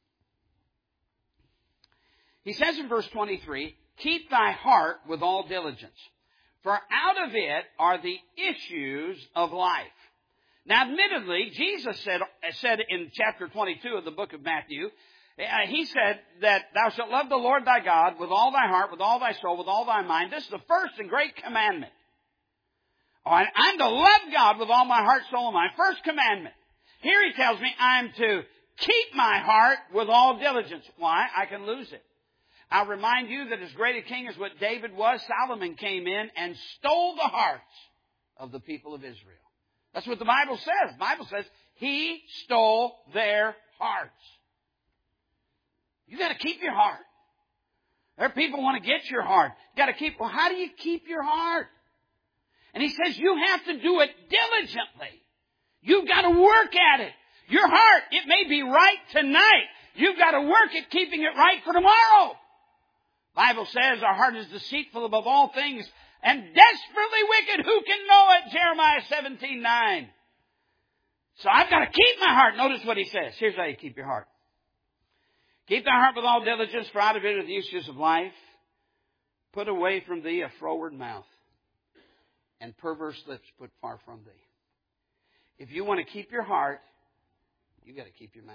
He says in verse twenty-three, keep thy heart with all diligence, for out of it are the issues of life. Now, admittedly, Jesus said, said in chapter twenty-two of the book of Matthew, uh, he said that thou shalt love the Lord thy God with all thy heart, with all thy soul, with all thy mind. This is the first and great commandment. All right, I'm to love God with all my heart, soul, and mind. First commandment. Here he tells me I'm to keep my heart with all diligence. Why? I can lose it. I'll remind you that as great a king as what David was, Solomon came in and stole the hearts of the people of Israel. That's what the Bible says. The Bible says he stole their hearts. You got to keep your heart. There are people who want to get your heart. You got to keep. Well, how do you keep your heart? And he says you have to do it diligently. You've got to work at it. Your heart, it may be right tonight. You've got to work at keeping it right for tomorrow. The Bible says our heart is deceitful above all things and desperately wicked. Who can know it? Jeremiah seventeen nine. So I've got to keep my heart. Notice what he says. Here's how you keep your heart. Keep thy heart with all diligence, for out of it are the issues of life. Put away from thee a froward mouth, and perverse lips put far from thee. If you want to keep your heart, you got to keep your mouth.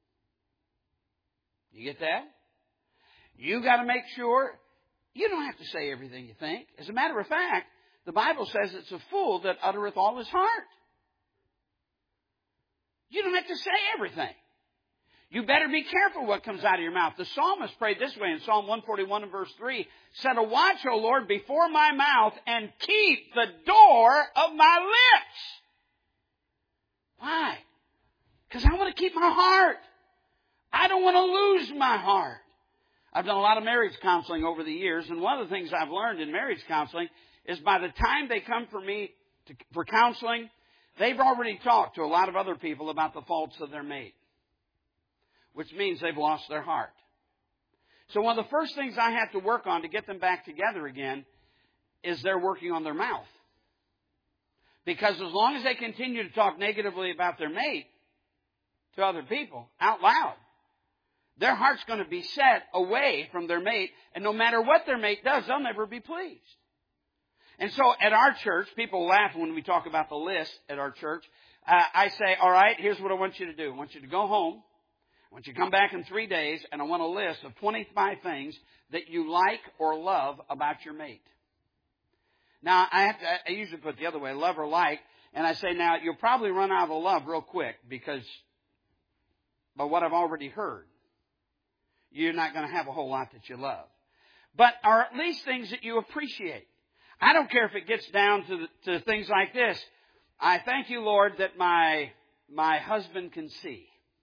You get that? You got to make sure you don't have to say everything you think. As a matter of fact, the Bible says it's a fool that uttereth all his heart. You don't have to say everything. You better be careful what comes out of your mouth. The psalmist prayed this way in Psalm one forty-one and verse three. Set a watch, O Lord, before my mouth and keep the door of my lips. Why? Because I want to keep my heart. I don't want to lose my heart. I've done a lot of marriage counseling over the years, and one of the things I've learned in marriage counseling is by the time they come for me to, for counseling, they've already talked to a lot of other people about the faults of their mate, which means they've lost their heart. So one of the first things I have to work on to get them back together again is they're working on their mouth. Because as long as they continue to talk negatively about their mate to other people out loud, their heart's going to be set away from their mate, and no matter what their mate does, they'll never be pleased. And so at our church, people laugh when we talk about the list at our church. Uh, I say, all right, here's what I want you to do. I want you to go home. I want you to come back in three days, and I want a list of twenty-five things that you like or love about your mate. Now, I have to, I usually put it the other way, love or like, and I say, now, you'll probably run out of the love real quick because, by what I've already heard, you're not going to have a whole lot that you love. But are at least things that you appreciate. I don't care if it gets down to, the, to things like this. I thank you, Lord, that my, my husband can see.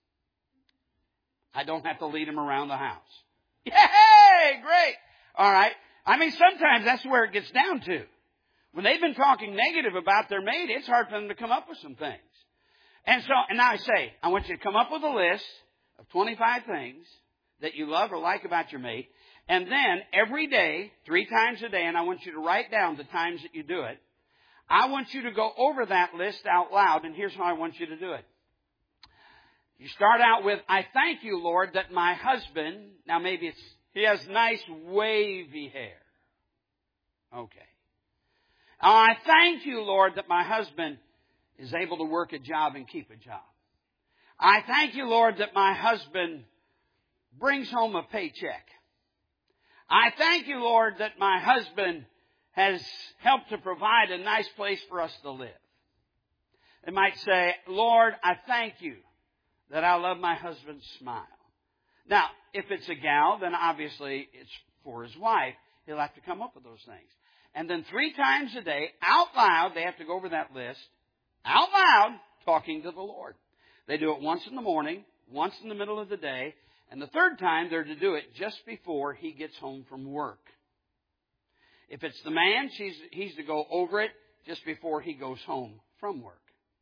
I don't have to lead him around the house. Yay! Great! All right. I mean, sometimes that's where it gets down to. When they've been talking negative about their mate, it's hard for them to come up with some things. And so, and now I say, I want you to come up with a list of twenty-five things that you love or like about your mate. And then every day, three times a day, and I want you to write down the times that you do it. I want you to go over that list out loud, and here's how I want you to do it. You start out with, I thank you, Lord, that my husband, now maybe it's, he has nice wavy hair. Okay. Oh, I thank you, Lord, that my husband is able to work a job and keep a job. I thank you, Lord, that my husband brings home a paycheck. I thank you, Lord, that my husband has helped to provide a nice place for us to live. They might say, Lord, I thank you that I love my husband's smile. Now, if it's a gal, then obviously it's for his wife. He'll have to come up with those things. And then three times a day, out loud, they have to go over that list, out loud, talking to the Lord. They do it once in the morning, once in the middle of the day, and the third time they're to do it just before he gets home from work. If it's the man, she's, he's to go over it just before he goes home from work.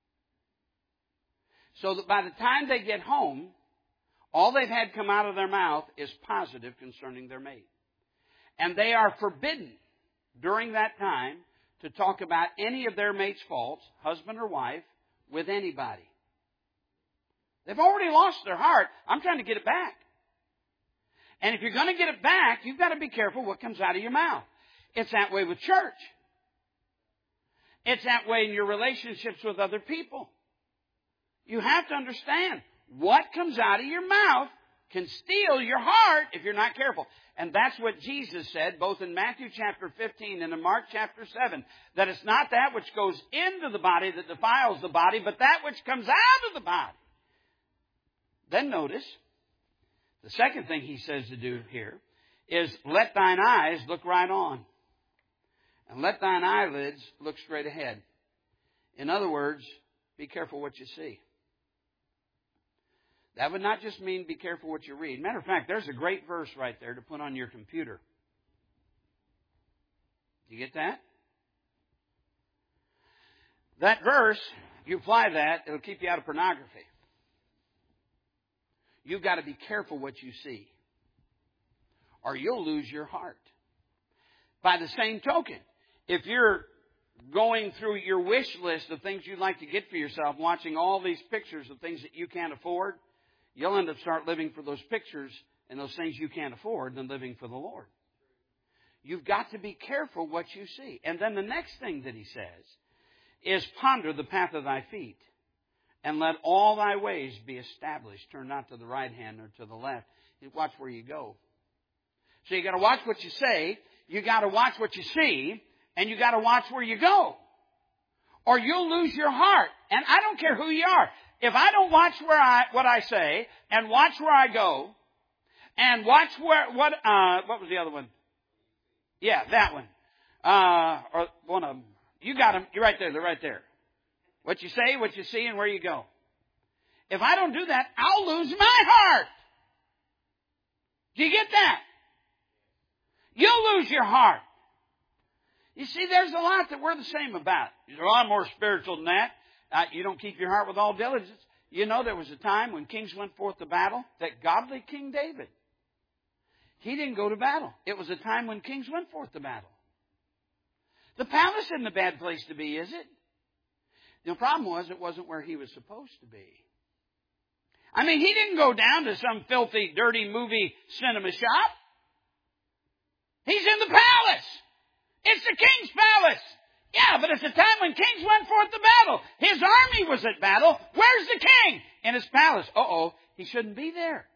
So that by the time they get home, all they've had come out of their mouth is positive concerning their mate. And they are forbidden during that time to talk about any of their mate's faults, husband or wife, with anybody. They've already lost their heart. I'm trying to get it back. And if you're going to get it back, you've got to be careful what comes out of your mouth. It's that way with church. It's that way in your relationships with other people. You have to understand what comes out of your mouth can steal your heart if you're not careful. And that's what Jesus said, both in Matthew chapter fifteen and in Mark chapter seven, that it's not that which goes into the body that defiles the body, but that which comes out of the body. Then notice, the second thing he says to do here is, let thine eyes look right on, and let thine eyelids look straight ahead. In other words, be careful what you see. That would not just mean be careful what you read. Matter of fact, there's a great verse right there to put on your computer. Do you get that? That verse, you apply that, it'll keep you out of pornography. You've got to be careful what you see, or you'll lose your heart. By the same token, if you're going through your wish list of things you'd like to get for yourself, watching all these pictures of things that you can't afford, you'll end up start living for those pictures and those things you can't afford than living for the Lord. You've got to be careful what you see. And then the next thing that he says is, ponder the path of thy feet, and let all thy ways be established. Turn not to the right hand or to the left. Watch where you go. So you got to watch what you say, you got to watch what you see, and you got to watch where you go, or you'll lose your heart. And I don't care who you are. If I don't watch where I what I say, and watch where I go, and watch where what uh what was the other one? Yeah, that one. Uh, or one of them. You got them. You're right there. They're right there. What you say, what you see, and where you go. If I don't do that, I'll lose my heart. Do you get that? You'll lose your heart. You see, there's a lot that we're the same about. You say, well, I'm more spiritual than that. Uh, you don't keep your heart with all diligence. You know, there was a time when kings went forth to battle, that godly King David, he didn't go to battle. It was a time when kings went forth to battle. The palace isn't a bad place to be, is it? The problem was, it wasn't where he was supposed to be. I mean, he didn't go down to some filthy, dirty movie cinema shop. He's in the palace. It's the king's palace. Yeah, but it's a time when kings went forth to battle. His army was at battle. Where's the king? In his palace. Uh-oh. he shouldn't be there.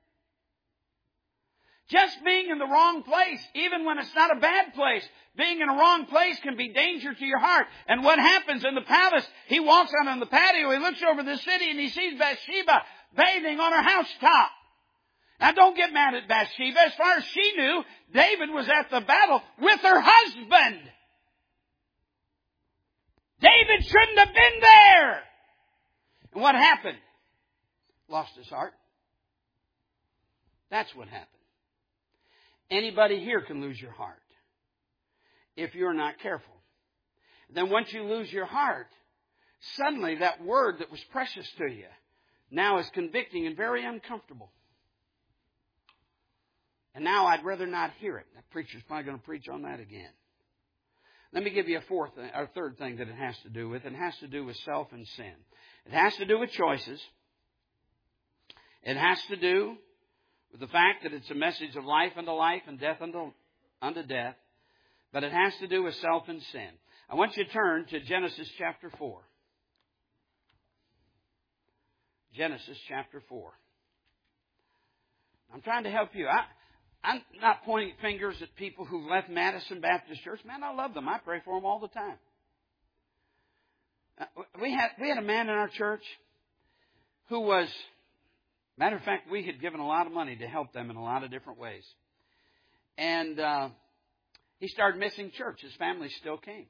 Just being in the wrong place, even when it's not a bad place, being in a wrong place can be danger to your heart. And what happens in the palace, he walks out on the patio, he looks over the city, and he sees Bathsheba bathing on her housetop. Now don't get mad at Bathsheba. As far as she knew, David was at the battle with her husband. David shouldn't have been there. And what happened? Lost his heart. That's what happened. Anybody here can lose your heart if you're not careful. Then once you lose your heart, suddenly that word that was precious to you now is convicting and very uncomfortable. And now I'd rather not hear it. That preacher's probably going to preach on that again. Let me give you a fourth or third thing that it has to do with. It has to do with self and sin. It has to do with choices. It has to do with the fact that it's a message of life unto life and death unto, unto death. But it has to do with self and sin. I want you to turn to Genesis chapter four. Genesis chapter four. I'm trying to help you. I, I'm not pointing fingers at people who left Madison Baptist Church. Man, I love them. I pray for them all the time. We had, we had a man in our church who was... Matter of fact, we had given a lot of money to help them in a lot of different ways. And uh, he started missing church. His family still came.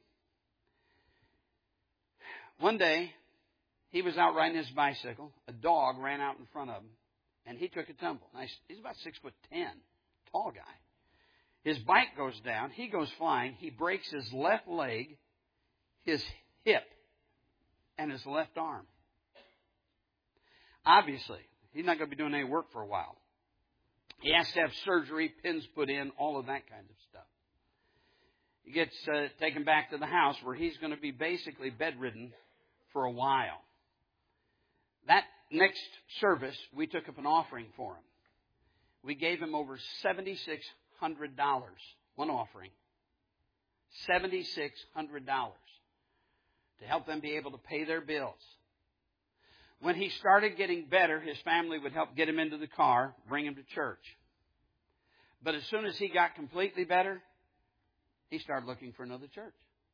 One day, he was out riding his bicycle. A dog ran out in front of him, and he took a tumble. Nice. He's about six foot ten, tall guy. His bike goes down. He goes flying. He breaks his left leg, his hip, and his left arm. Obviously, he's not going to be doing any work for a while. He has to have surgery, pins put in, all of that kind of stuff. He gets uh, taken back to the house where he's going to be basically bedridden for a while. That next service, we took up an offering for him. We gave him over seven thousand six hundred dollars, one offering. seven thousand six hundred dollars to help them be able to pay their bills. When he started getting better, his family would help get him into the car, bring him to church. But as soon as he got completely better, he started looking for another church.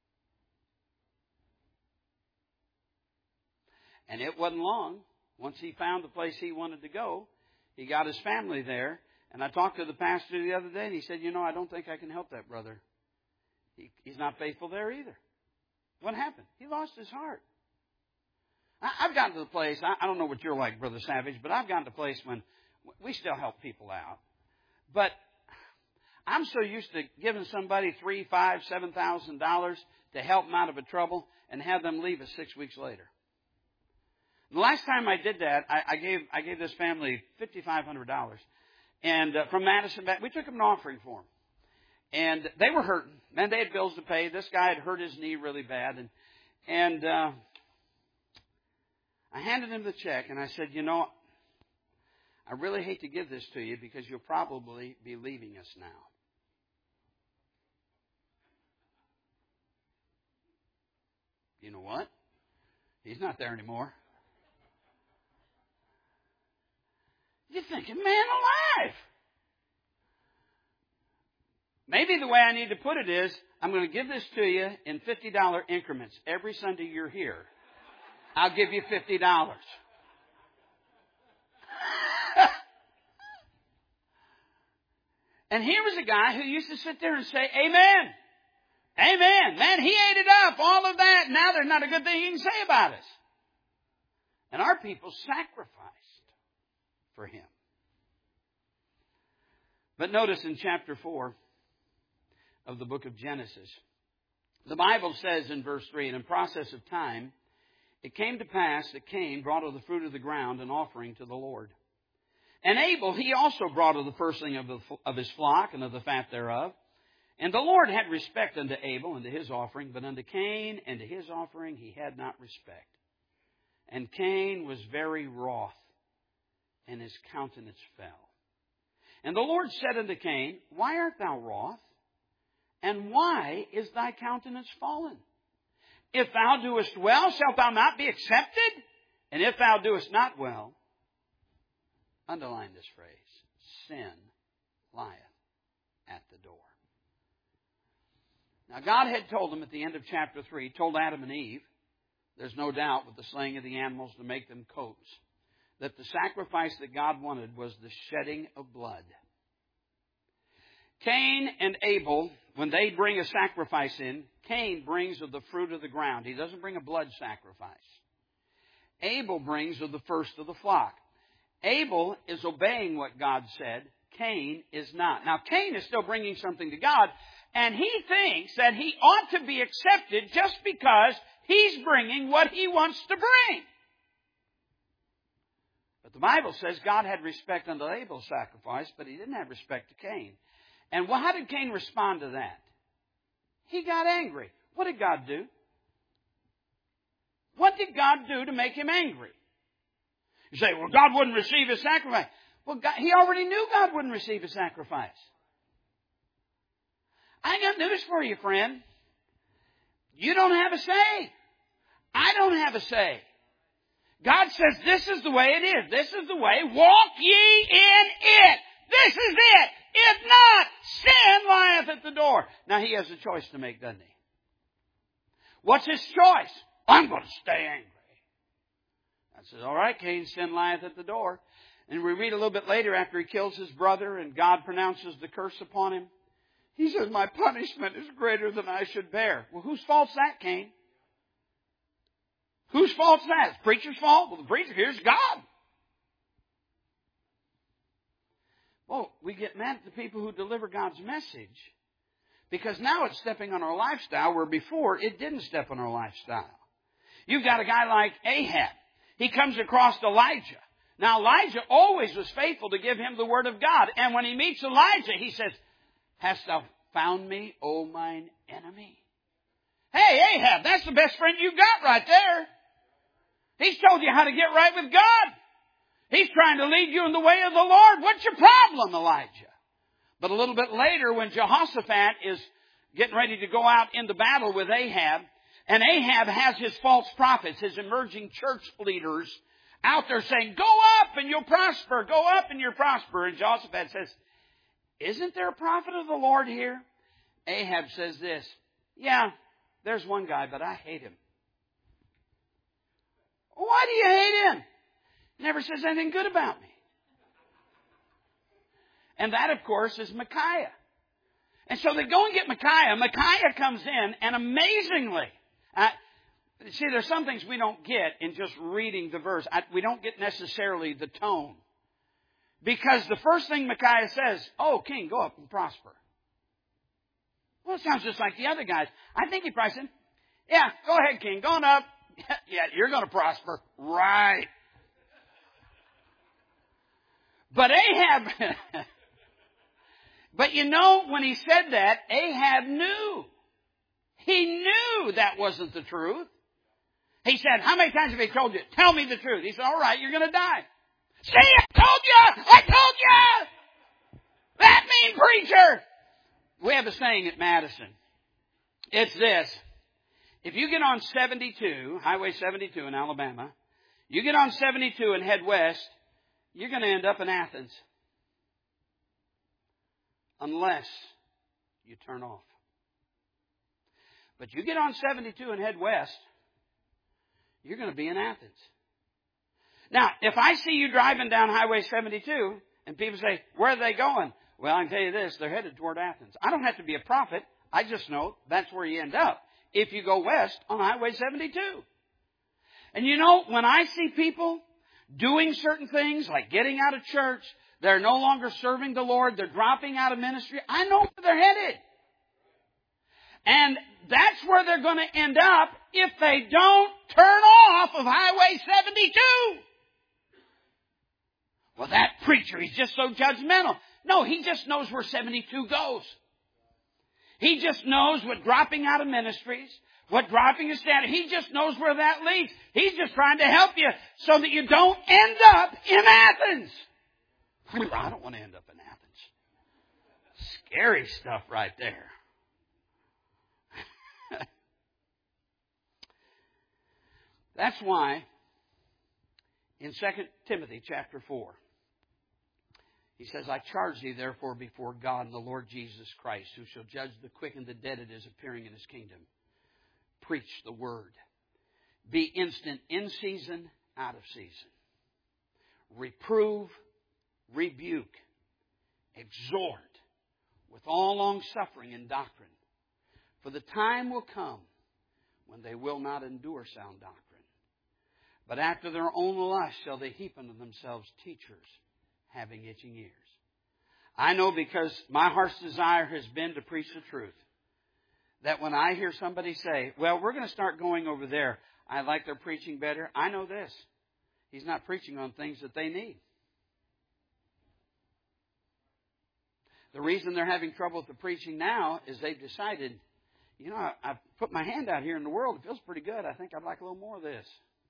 And it wasn't long. Once he found the place he wanted to go, he got his family there. And I talked to the pastor the other day, and he said, you know, I don't think I can help that brother. He, he's not faithful there either. What happened? He lost his heart. I've gotten to the place, I don't know what you're like, Brother Savage, but I've gotten to the place when we still help people out. But I'm so used to giving somebody three, five, seven thousand dollars to help them out of a trouble and have them leave us six weeks later. The last time I did that, I, I gave I gave this family fifty-five hundred dollars, and uh, from Madison back, we took them an offering for them, and they were hurting. Man, they had bills to pay. This guy had hurt his knee really bad, and and. Uh, I handed him the check, and I said, you know, I really hate to give this to you because you'll probably be leaving us now. You know what? He's not there anymore. You're thinking, man alive. Maybe the way I need to put it is, I'm going to give this to you in fifty dollars increments. Every Sunday you're here, I'll give you fifty dollars. And here was a guy who used to sit there and say, amen. Amen. Man, he ate it up, all of that. Now there's not a good thing you can say about us. And our people sacrificed for him. But notice in chapter four of the book of Genesis, the Bible says in verse three, and in process of time, it came to pass that Cain brought of the fruit of the ground an offering to the Lord. And Abel, he also brought of the firstling of, the, of his flock and of the fat thereof. And the Lord had respect unto Abel and to his offering, but unto Cain and to his offering he had not respect. And Cain was very wroth, and his countenance fell. And the Lord said unto Cain, why art thou wroth? And why is thy countenance fallen? If thou doest well, shalt thou not be accepted? And if thou doest not well, Underline this phrase. Sin lieth at the door. Now, God had told them at the end of chapter three, told Adam and Eve, there's no doubt with the slaying of the animals to make them coats, that the sacrifice that God wanted was the shedding of blood. Cain and Abel, when they bring a sacrifice in, Cain brings of the fruit of the ground. He doesn't bring a blood sacrifice. Abel brings of the first of the flock. Abel is obeying what God said. Cain is not. Now, Cain is still bringing something to God, and he thinks that he ought to be accepted just because he's bringing what he wants to bring. But the Bible says God had respect unto Abel's sacrifice, but he didn't have respect to Cain. And well, how did Cain respond to that? He got angry. What did God do? What did God do to make him angry? You say, well, God wouldn't receive his sacrifice. Well, God, he already knew God wouldn't receive his sacrifice. I got news for you, friend. You don't have a say. I don't have a say. God says this is the way it is. This is the way. Walk ye in it. This is it. If not, sin lieth at the door. Now, he has a choice to make, doesn't he? What's his choice? I'm going to stay angry. God says, all right, Cain, sin lieth at the door. And we read a little bit later after he kills his brother and God pronounces the curse upon him. He says, my punishment is greater than I should bear. Well, whose fault's that, Cain? Whose fault's that? It's the preacher's fault? Well, the preacher here's God. Well, we get mad at the people who deliver God's message because now it's stepping on our lifestyle where before it didn't step on our lifestyle. You've got a guy like Ahab. He comes across Elijah. Now, Elijah always was faithful to give him the word of God. And when he meets Elijah, he says, hast thou found me, O mine enemy? Hey, Ahab, that's the best friend you've got right there. He's told you how to get right with God. He's trying to lead you in the way of the Lord. What's your problem, Elijah? But a little bit later, when Jehoshaphat is getting ready to go out into battle with Ahab, and Ahab has his false prophets, his emerging church leaders, out there saying, go up and you'll prosper, go up and you'll prosper. And Jehoshaphat says, isn't there a prophet of the Lord here? Ahab says this, yeah, there's one guy, but I hate him. Why do you hate him? Never says anything good about me. And that, of course, is Micaiah. And so they go and get Micaiah. Micaiah comes in, and amazingly, uh, see, there's some things we don't get in just reading the verse. I, we don't get necessarily the tone. Because the first thing Micaiah says, oh, king, go up and prosper. Well, it sounds just like the other guys. I think he probably said, yeah, go ahead, king, go on up. Yeah, you're going to prosper. Right. But Ahab, but you know, when he said that, Ahab knew. He knew that wasn't the truth. He said, how many times have he told you? Tell me the truth. He said, all right, you're going to die. See, I told you! I told you! That mean preacher! We have a saying at Madison. It's this. If you get on seventy-two, Highway seventy-two in Alabama, you get on seventy-two and head west, you're going to end up in Athens. Unless you turn off. But you get on seventy-two and head west, you're going to be in Athens. Now, if I see you driving down Highway seventy-two and people say, where are they going? Well, I can tell you this, they're headed toward Athens. I don't have to be a prophet. I just know that's where you end up if you go west on Highway seventy-two. And you know, when I see people doing certain things like getting out of church, they're no longer serving the Lord, they're dropping out of ministry, I know where they're headed. And that's where they're going to end up if they don't turn off of Highway seventy-two. Well, that preacher, he's just so judgmental. No, he just knows where seventy-two goes. He just knows what dropping out of ministries, what dropping a standard, he just knows where that leads. He's just trying to help you so that you don't end up in Athens. I don't want to end up in Athens. Scary stuff right there. That's why in Second Timothy chapter four, He says, I charge thee therefore before God and the Lord Jesus Christ, who shall judge the quick and the dead at His appearing in His kingdom. Preach the word. Be instant in season, out of season. Reprove, rebuke, exhort with all long suffering and doctrine. For the time will come when they will not endure sound doctrine. But after their own lust shall they heap unto themselves teachers, having itching ears. I know, because my heart's desire has been to preach the truth, that when I hear somebody say, well, we're going to start going over there, I like their preaching better, I know this. He's not preaching on things that they need. The reason they're having trouble with the preaching now is they've decided, you know, I, I've put my hand out here in the world. It feels pretty good. I think I'd like a little more of this.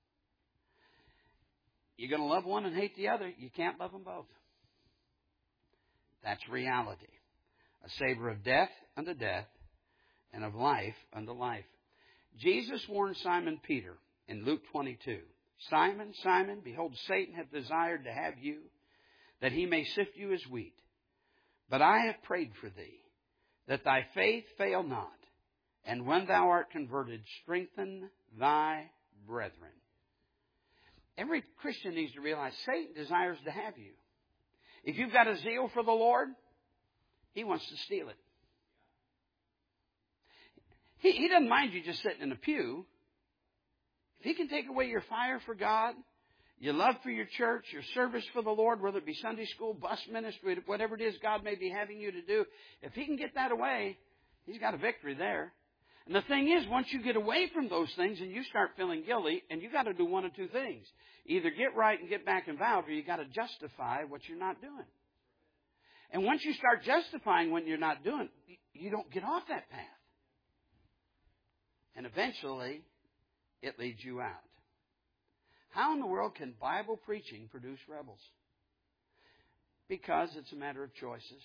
You're going to love one and hate the other. You can't love them both. That's reality. A savor of death unto death, and of life unto life. Jesus warned Simon Peter in Luke twenty-two, Simon, Simon, behold, Satan hath desired to have you, that he may sift you as wheat. But I have prayed for thee, that thy faith fail not. And when thou art converted, strengthen thy brethren. Every Christian needs to realize Satan desires to have you. If you've got a zeal for the Lord, he wants to steal it. He, he doesn't mind you just sitting in a pew. If he can take away your fire for God, your love for your church, your service for the Lord, whether it be Sunday school, bus ministry, whatever it is God may be having you to do, if he can get that away, he's got a victory there. And the thing is, once you get away from those things and you start feeling guilty, and you've got to do one of two things. Either get right and get back involved, or you've got to justify what you're not doing. And once you start justifying what you're not doing, you don't get off that path. And eventually, it leads you out. How in the world can Bible preaching produce rebels? Because it's a matter of choices.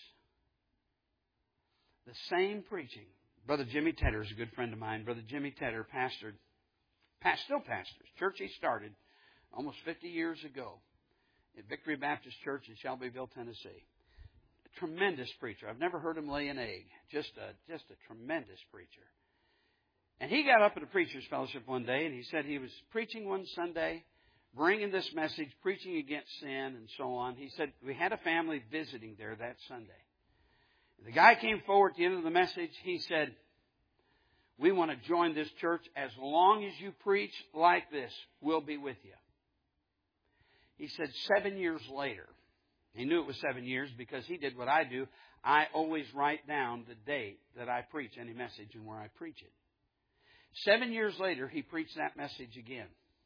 The same preaching. Brother Jimmy Tedder is a good friend of mine. Brother Jimmy Tedder pastored, past, still pastors, church he started almost fifty years ago at Victory Baptist Church in Shelbyville, Tennessee. A tremendous preacher. I've never heard him lay an egg. Just a, just a tremendous preacher. And he got up at a preacher's fellowship one day, and he said he was preaching one Sunday, bringing this message, preaching against sin and so on. He said, we had a family visiting there that Sunday. The guy came forward at the end of the message. He said, we want to join this church. As long as you preach like this, we'll be with you. He said seven years later, he knew it was seven years because he did what I do. I always write down the date that I preach any message and where I preach it. Seven years later, he preached that message again.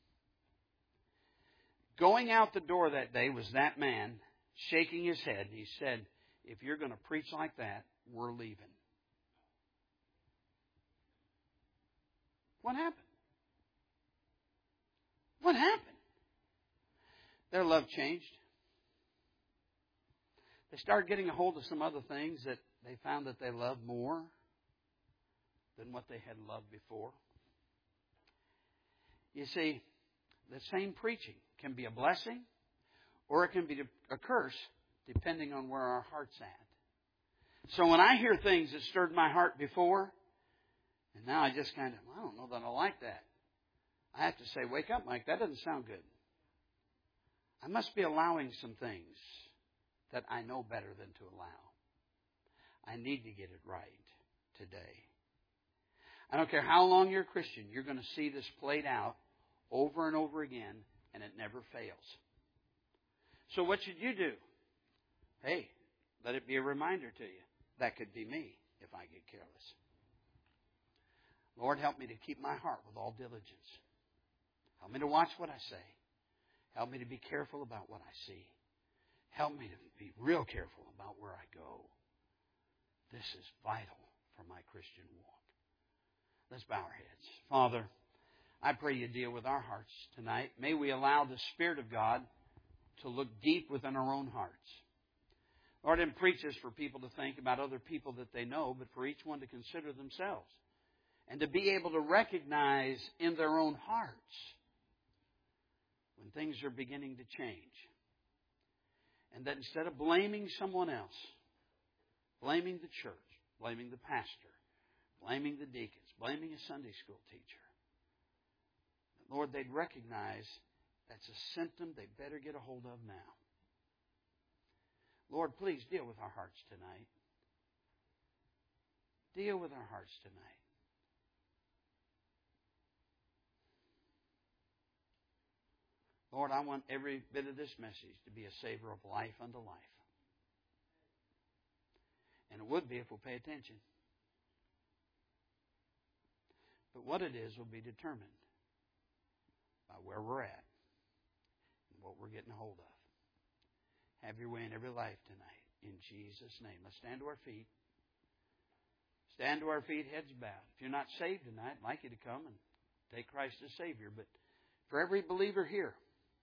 Going out the door that day was that man shaking his head. He said, if you're going to preach like that, we're leaving. What happened? What happened? Their love changed. They started getting a hold of some other things that they found that they loved more than what they had loved before. You see, the same preaching can be a blessing or it can be a curse depending on where our heart's at. So when I hear things that stirred my heart before, and now I just kind of, I don't know that I like that. I have to say, wake up, Mike, that doesn't sound good. I must be allowing some things that I know better than to allow. I need to get it right today. I don't care how long you're a Christian, you're going to see this played out over and over again, and it never fails. So what should you do? Hey, let it be a reminder to you. That could be me if I get careless. Lord, help me to keep my heart with all diligence. Help me to watch what I say. Help me to be careful about what I see. Help me to be real careful about where I go. This is vital for my Christian walk. Let's bow our heads. Father, I pray you deal with our hearts tonight. May we allow the Spirit of God to look deep within our own hearts. Lord, and preach this for people to think about other people that they know, but for each one to consider themselves. And to be able to recognize in their own hearts when things are beginning to change. And that instead of blaming someone else, blaming the church, blaming the pastor, blaming the deacons, blaming a Sunday school teacher, Lord, they'd recognize that's a symptom they better get a hold of now. Lord, please deal with our hearts tonight. Deal with our hearts tonight. Lord, I want every bit of this message to be a savor of life unto life. And it would be if we'll pay attention. But what it is will be determined by where we're at and what we're getting a hold of. Have your way in every life tonight. In Jesus' name. Let's stand to our feet. Stand to our feet, heads bowed. If you're not saved tonight, I'd like you to come and take Christ as Savior. But for every believer here,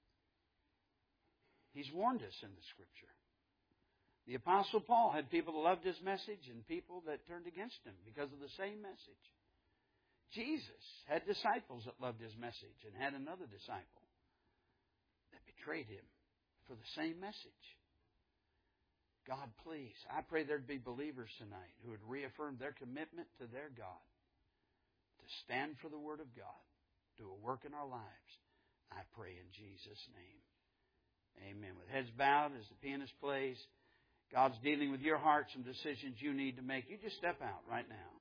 He's warned us in the Scripture. The Apostle Paul had people that loved his message and people that turned against him because of the same message. Jesus had disciples that loved his message and had another disciple that betrayed him for the same message. God, please, I pray there'd be believers tonight who would reaffirm their commitment to their God, to stand for the Word of God, do a work in our lives. I pray in Jesus' name. Amen. With heads bowed as the pianist plays, God's dealing with your heart, some decisions you need to make. You just step out right now.